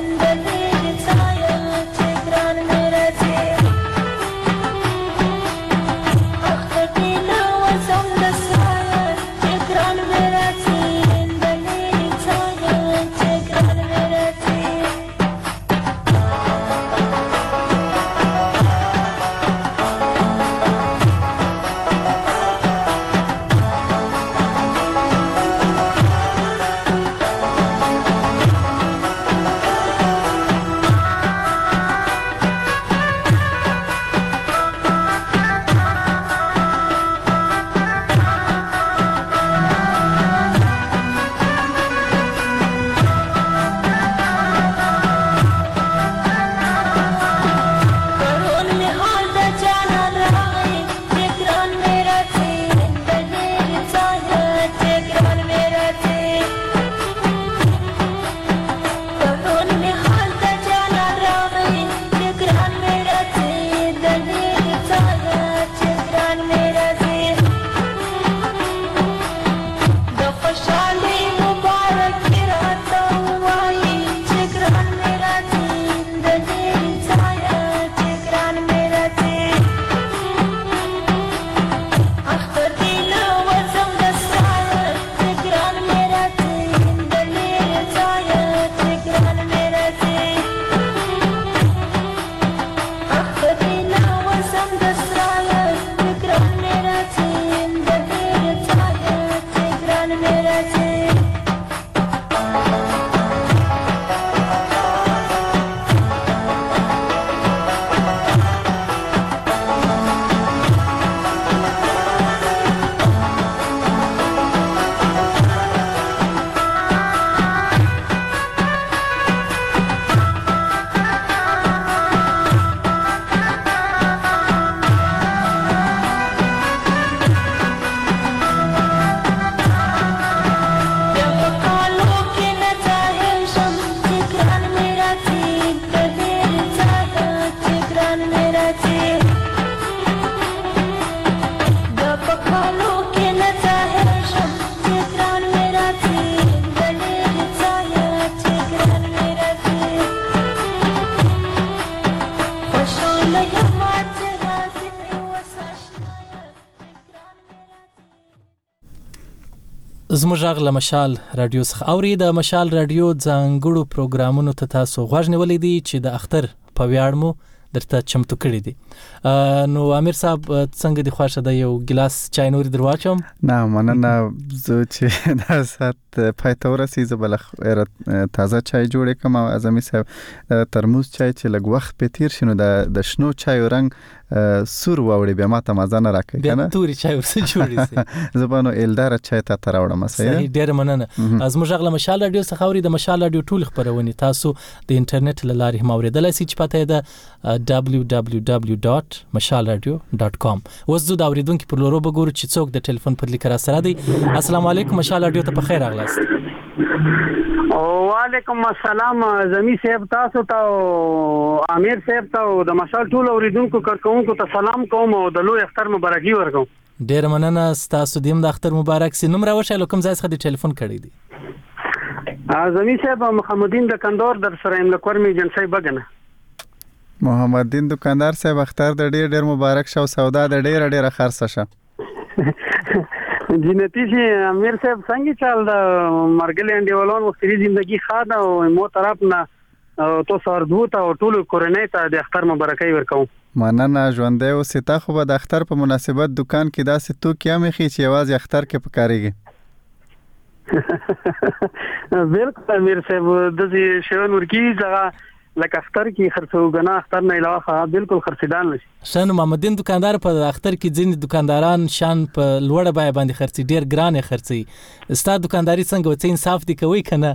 زموږ غږ له مشال رادیو څخه اوري. د مشال رادیو ځانګړو پروګرامونو ته تاسو غوږ نیولې دي چې د اختر په ویاړ مو درته چمتو کړی دي. نو امیر صاحب څنګه دی خوښه ده یو ګلاس چای نور درواچوم؟ نه مننه، زه چې دا سات پای ته ورسي زه بل تازه چای جوړ کوم او اعظمي صاحب ترموز چای چې لږ وخت په تیر شنو د د شنو چای رنگ سور وړي بیا ماته مزه نه راکړي کنه، بیا توري چای ورسره جوړي سي زبانو الدار چای ته تراوړم. صحیح، ډیر مننه. زموږ غږ له مشال رادیو څخه اوري. د مشال رادیو ټول خبرونه تاسو د انټرنیټ له لارې هم اوریدلای شئ چې پته ده دبلیو دبلیو دبلیو ډاټ مشال رادیو ډاټ کام. اوس زه دا اوریدونکو پر لورو بګورو چې څوک د ټلیفون پر لیک را سره دی. السلام علیکم، مشال رادیو ته په خیر راغلاست. وعلیکم السلام زمي صاحب، تاسو ته امیر صاحب ته د مشال ټول اوریدونکو کارکونکو ته سلام کوم او د لوی اختر مبارکي ورکوم. ډیر مننه، تاسو دیم د اختر مبارک سي. نوم راوښه کوم ځای څخه د ټلیفون کړی دی؟ زمي صاحب محمدین د کندور در سره ام لکور می جنسي بغنه. محمدین دکاندار صاحب اختر د ډیر ډیر مبارک شو، سودا د ډیر ډیر خرڅ شه. جنتی شي امیر صاحب، څنګه چل د مرګلې انډیولون وختي ژوندۍ خاده او مو طرف نه تو سردوت او ټول کورنۍ ته د اختر مبارکي ورکوم. مننه، ژوندۍ او ستا خو به د اختر په مناسبت دکان کې داسې تو کیا مخې چې आवाज اختر کې پکاريږي. بالکل امیر صاحب، د دې شون ورکی ځای لکه اختر کې خرڅو غنا اختر نه علاوه بالکل خرڅیدان نشي. شان محمدین دکاندار په اختر کې ځین دکانداران شان په لوړه بای باندې خرڅي، ډیر ګرانه خرڅي. ستا دکانداري څنګه وڅ انصاف دی کوي کنه؟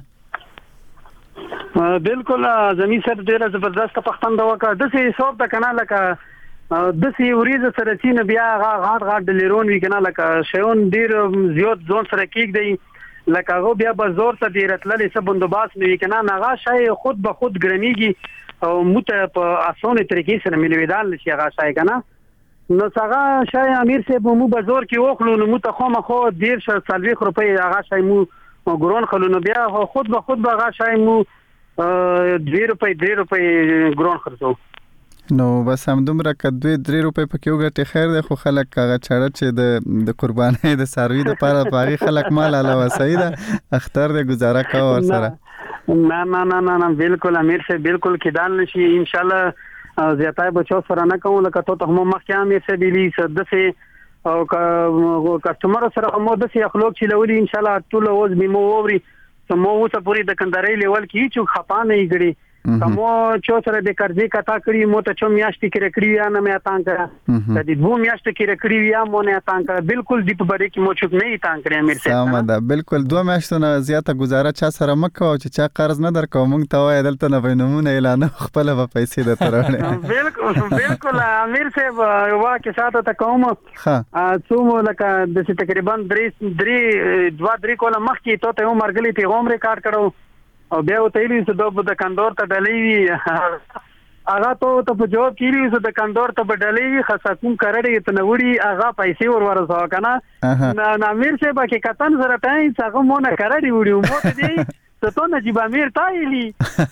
بالکل زمي سره ډیر زبردست پښتون دا وکړه د سې حساب د کنه لکه د سې وریزه سره چې بیا غاټ غاټ د لیرون وی کنه لکه شون ډیر زیات ځون سره کېګ دی لکه هغه بیا به زور ته دی راتللې څه بندوباس نه کنه ناغه شای خود به خود ګرميږي او مت په اسونه طریقې سره ملویدال شي هغه شای کنه. نو څنګه شای امیر صاحب مو به زور کې وخلو نو مت خو مخو ډیر شل سلوي روپۍ هغه شای مو ګرون خلو نو بیا خود به خود به هغه شای مو دوه روپۍ درې روپۍ ګرون خرڅو. نو بس هم دومره ک دوه درې روپۍ پکې وګټي خیر دی، خو خلک هغه چاړه چې د د قربانۍ د ساروي د پاره پاري خلک مال علاوه صحیح ده اختر د گزاره کا ور سره. نه نه نه نه بالکل امیر سے بالکل کېدان نشي ان شاء الله زیاتای بچو سره نه کوم لکه ته هم مخکې امیر سے بیلی صدسه او کسٹمر سره مو د سي اخلاق چې لولي ان شاء الله ټول اوس به مو ووري سمو اوسه پوری د کنداري لیول کې چې خپانه یې غړي کومو چې سره د قرضې کتا کړی مو ته چوم میاشتې کې رکړی یا نه مې اتان کړه د دې دوه میاشتې کې رکړی یا مو نه اتان کړه بالکل دې په بری کې مو چوک نه اتان کړی امیر صاحب. سم ده، بالکل دوه میاشتې نه زیاته گزاره چا سره مکو چې چا قرض نه درکو مونږ ته وای دلته نه وینمونه اعلان خپل به پیسې د ترونه. بالکل بالکل امیر صاحب واکه ساته ته کوم ها څومره لکه د تقریبا درې درې دوه درې کوله مخکې ته ته مرګلې ته عمر ریکارډ کړو او بیا وته ویل چې د کندور ته ډلې هغه ته ته په جواب کیږي چې د کندور ته بدلې خاصه کوم کړړې ته نوړي هغه پیسې ور ورسو کنه نه امیر صاحب کې کتن سره ته هغه مونږ نه کړړې وړو مو دې ته ته نجيب امیر تایلی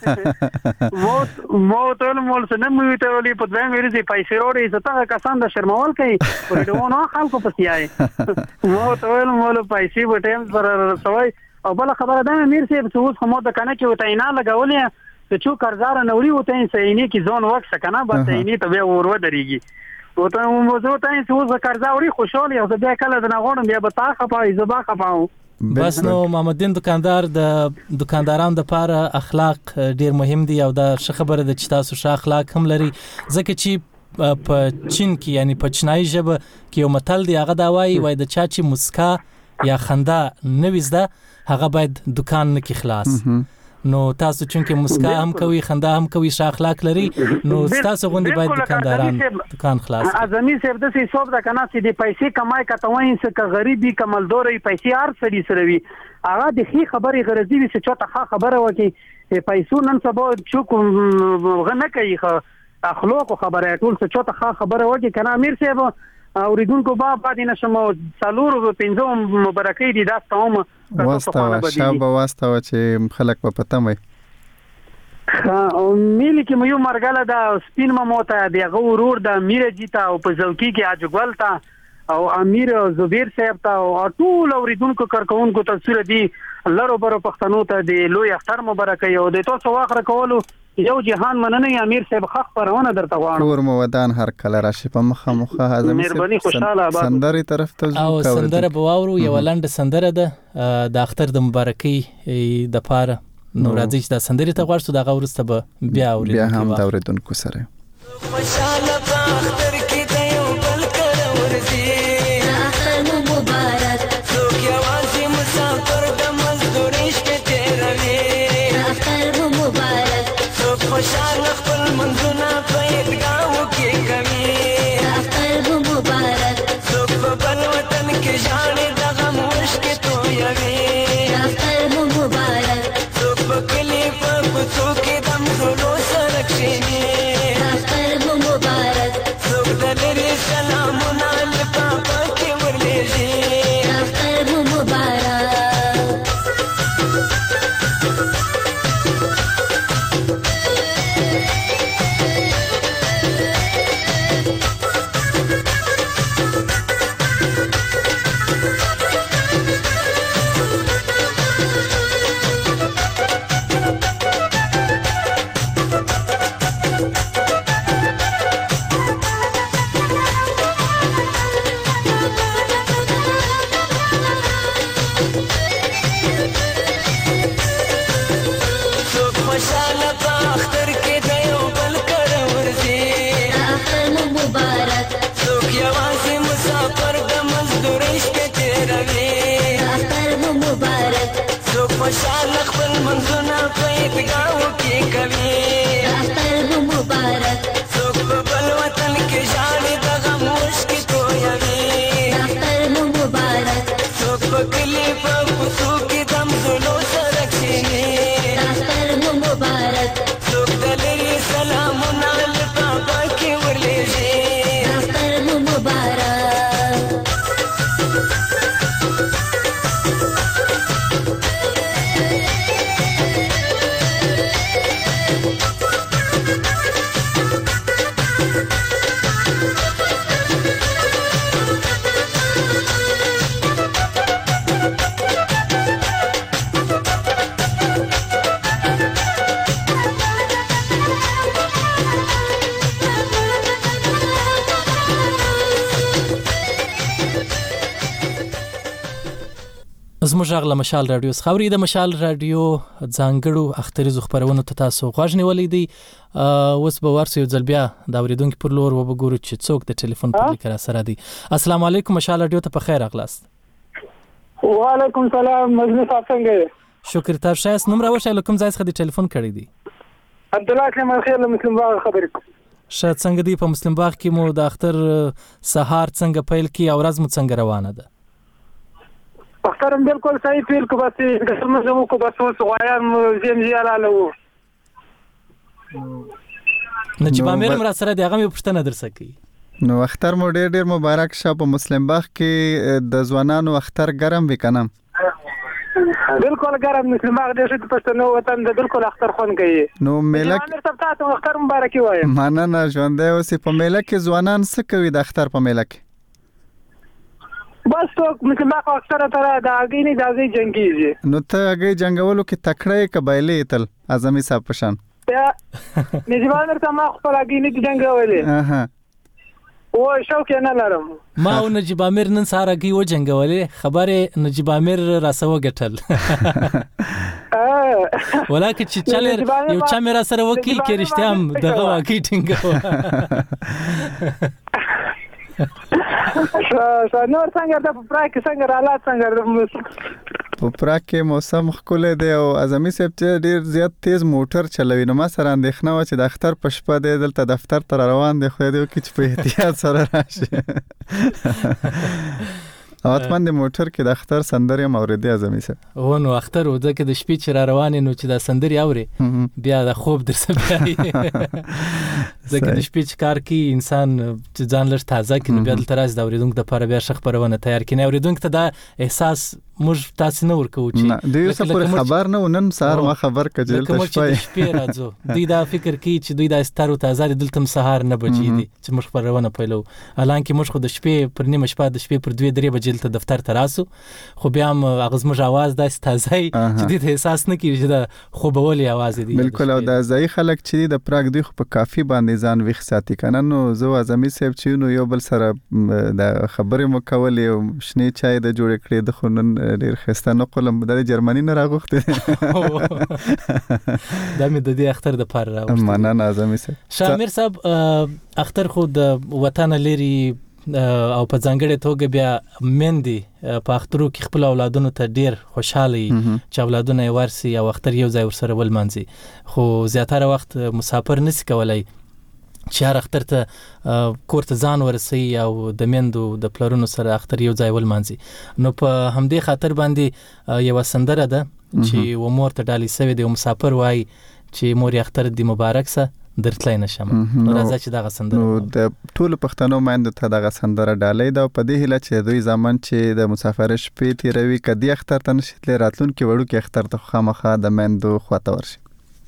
مو مو ټول مول سره مې ته ولې په دوه مې دې پیسې وروړي چې ته کسان د شرمول کوي ورته نو خلکو پسې آی مو ټول مول پیسې وټیم پر سوي او بل خبره ده امیر صاحب چې اوس هم د کنه کې وته نه لګولې چې چو قرضدار نوړي وته سینې کې ځون وخت کنه بس سینې ته به ور ودرېږي وته موضوع ته چې اوس قرضداري خوشاله او بیا کله د نغوړم بیا به تا خپای زبا خپاو. بس نو محمدین دکاندار د دکاندارانو د پاره اخلاق ډیر مهم دي او دا ش خبره د چې تاسو ش اخلاق هم لري ځکه چې په چین کې یعنی په چینایي ژبه کې یو متل دی هغه دا وایي وای د چا چې مسکا یا خندا نويزده هغه باید دکان نه کې خلاص. نو تاسو چې مسکا هم کوي خندا هم کوي ش اخلاق لري نو تاسو غوندي باید دکانداران دکان خلاص. اعظمي صاحب د سې صوب د کنه چې د پیسې کمای کټوي چې غریبي کمالدوري پیسې هر سړي سره وي هغه د خې خبرې غرضی وي چې چاته خبره وکي پیسو نن سبا چې غنه کوي اخلاق خبره ټول څه چاته خبره وکي کنه امیر صاحب اوریدونکو با باندې نشم څلور پنځم مبارکي دي دا ستوم واسطه شاب واسطه چې خلک په پته مې او ملي کې مې یو مرګاله دا سپین مموته دی غو ورور د میره جیتا او په ځوکی کې اجګول تا او امیر زبیر صاحب ته او ټول اوریدونکو کارکونکو ته سره دی لارو برو پښتنو ته د لوی اختر مبارک یو د تاسو واخره کولو یو جهان مننه امیر صاحب خخ پرونه درته غواړم ټول مودان هر کله راشي په مخه مخه اعظمي مهرباني خوشاله آباد سندري طرف ته او سندره بواورو یو لاند سندره ده د اختر د مبارکي د پاره نو راځي چې د سندري ته غواړو د غورسته به بیا اوري بیا هم د اوریدونکو سره خوشاله په اختر کې د یو بل کړه ورځي اختر مبارک څوک یوازې مسافر د مزدوري شپې تیروي اختر مبارک څوک خوشاله خپل منځونه په عیدګاهو کې کوي اختر مبارک څوک په بل وطن کې ژاړي د غم اوښکې تویوي اختر مبارک څوک په کلي په کوڅو کې د مزلو سره کښېني خوشاله خپل منځونه په عیدګاهو کې کوي اختر مبارک څوک په بل وطن کې ژاړي د غم اوښکې تویوي اختر مبارک څوک په کلي په کوڅو کې د مزلو سره کښېني اختر مبارک څوک د لرې سلامونه له بابا کې ورلېږي اختر مبارک زموږ غږ له مشال رادیو څخه اوري د مشال رادیو ځانګړو اختریزو خبرونو ته تاسو غوږ نیولې دي اوس به ورسو یو ځل بیا د اوریدونکو پر لور وګورو چې څوک د ټلیفون په لیکره سره دی. السلام علیکم مشال رادیو ته په خیر اغلاست. وعلیکم السلام مجلس څنګه شکر تاسو شایس نوم راوښه لکم ځای څخه د ټلیفون کړی دی. عبد الله کلمه خیر له مسلم باغ خبرې کوم. شاید څنګه دی په مسلم باغ کې مو د اختر سهار څنګه پیل کی او ورځ مو څنګه روانه ده؟ اخترم بالکل صحیح پیل کو بس قسم زمو کو بس وغیان زم زیاله وو نجيب امیر مر سره دغه مې پښتنه درسه کی نو اختر مو ډېر ډېر مبارک شه په مسلم باغ کې د ځوانانو اختر ګرم وکنم بالکل ګرم مسلم باغ دې چې پښتنو وطن د بالکل اختر خون کوي نو میله امیر صاحب تاسو اختر مبارک وایم مننه ژوندې اوسې په میله کې ځوانان څه کوي د اختر په میله کې بس تو مسلم باغ اکثر تر د اگې نه د اگې جنگي نو ته اگې جنگولو کې تکړه قبایلې تل اعظمي صاحب پشان نجيب امیر ته ما خپل اگې نه جنگولې اها او شوق نه لرم ما او نجيب امیر نن ساره کې و جنگولې خبره نجيب امیر راسو غټل ولکه چې چلر یو چا مې را سره وکی کې رښتیا هم دغه واقعي ټینګه شا نور څنګه د پراک څنګه حالات څنګه په پراک کې موسم خلل دی او اعظمي صاحب چې ډیر زیات تیز موټر چلوي نو ما سره اندېښنه و چې د اختر په شپه دی دلته دفتر تر روان دی خو دې کې چې په احتیاط سره راشي او اتمن د موټر کې د اختر سندري موریدي اعظمي صاحب و نو اختر و ځکه د شپې چې را روان نو چې د سندري اوري بیا د خوب درسه بیا ځکه د شپې چې کار کوي انسان چې ځان لږ تازه کړي بیا دلته راځي د اورېدونکو دپاره بیا ښه خپرونه تیار کړي. اورېدونکو ته دا احساس موږ تاسې نه ورکوو چې دوی اوسه پورې خبر نه و، نن سهار ما خبر کړه چې دلته شپه د شپې راځو. دوی دا فکر کوي چې دوی دا ستر او تازه دي، دلته هم سهار نه بجې دي چې موږ خپرونه پیلو. حالانکه موږ خو د شپې پر نیمه شپه د شپې پر دوې درې بجې دلته دفتر ته راسو، خو بیا هم هغه زموږ اواز داسې تازه وي چې دوی ته احساس نه کېږي چې دا خوبولي اواز دی. بالکل. او دا ځایي خلک چې د پراګ دوی خو په کافي باندې ځان ویښ ساتي که نه. نو زه اعظمي صاحب چې نو یو بل سره د خبرې مو کولې او شنې چای د جوړې کړې د خو نن ډېر ښایسته نقل د جرمني نه راغوښتې دا مې د دې اختر دپاره راوښتې. مننه اعظمي صاحب. شاه امیر صاحب، اختر خو د وطنه لرې او په ځانګړې توګه بیا میندې په اخترو کې خپل اولادونو ته ډیر خوشاله وي چې اولادونه یې ورسي او اختر یو ځای ورسره ولمانځي، خو زیاتره وخت مسافر نسی کولی چې هر اختر ته کور ته ځان ورسي او د میندو د پلرونو سره اختر یو ځای ولمانځي. نو په همدې خاطر باندې یوه سندره ده چې و مور ته ډالۍ سوې دی او مسافر وایي چې مور یې اختر دې مبارک سه درتلی نشم. نو راځه چې دغه سندره نو د ټولو پښتنو میندو ته دغه سندره ډالۍ ده او په دې هیله چې دوی زامن چې د مسافر شپې تیروي که دې اختر ته نشي تللی راتلونکي وړوکي اختر ته خامخا د میندو خواته ورشي.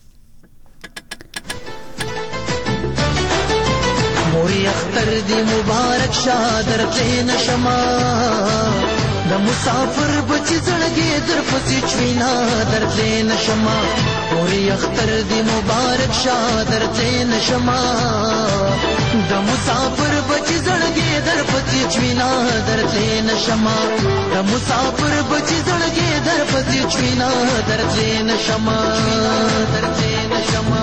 موري اختر دی مبارک شاه درتلی نشما، د مسافر بچی زړګي در پسې چوینا درتلی نشما. موري اختر دی مبارک شاه درتلی نشما، د مسافر بچی زړګي در پسې چوینا درتلی نشما. د مسافر بچی زړګي در پسې چوینا درتلی نشما، درتلی نشما.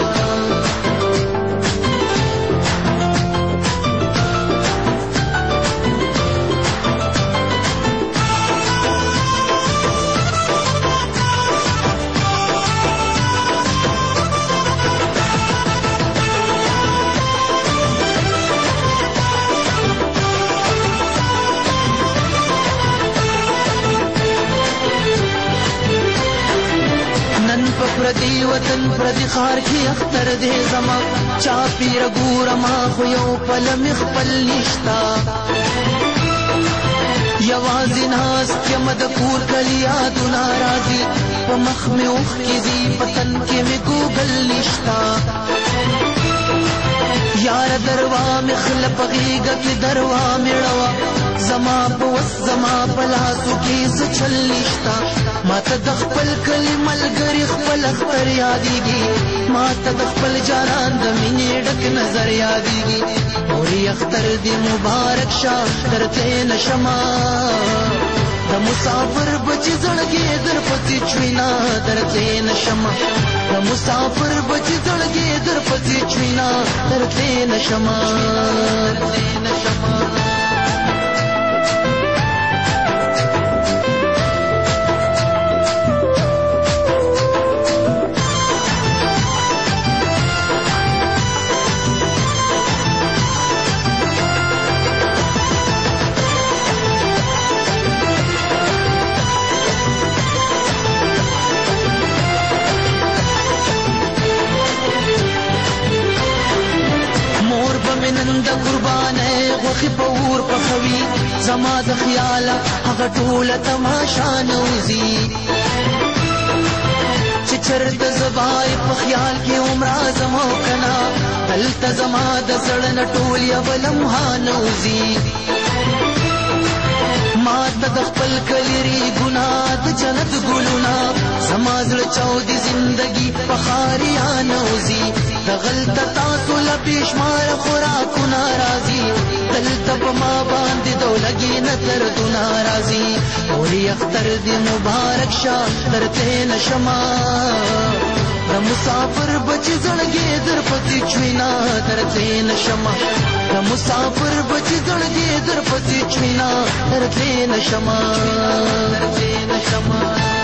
پردی وطن پردی خار کی اختر دے زما، چا پیر ګور ما خو یو پل مخ پل نشتا. یوازې ناس کې مد پور کلی یاد ناراضي په مخ می اوخ کی دی پتن کې می ګوګل نشتا. یار دروا مخل پغیګه کې دروا میړوا زما په وس زما په لاسو کې څه چل نشتا. ما ته د خپل کلی ملګری خپل اختر یادېږي، ما ته د خپل جانان د مینې ډک نظر یادېږي. موري اختر دی مبارک شاه درتلی نشما، د مسافر بچی زړګي در پسې چوینا درتلی نشما. د مسافر بچی زړګي در پسې چوینا درتلی نشما، درتلی نشما. نن د قربانه غوخي پور پخوي زما د خیال هغه ټوله تماشا نوزي چې چرته زبای په خیال کې عمر زما کنا دلته زما د زړه ټول یو لمحه نوزي. ما ته د خپل کلیری ګناه د جنت ګلونا زما زړه چاودي زندگی په خاریا نوزي. د غلطه تاسو له بشمار خوراکونه راځي دلته په ما باندې دولګي نظر دونه راځي. موري اختر دی مبارک شاه درته نشما، د مسافر بچی زړګي در پسې چوینا درته نشما. د مسافر بچی زړګي در پسې چوینا درته نشما، درته نشما.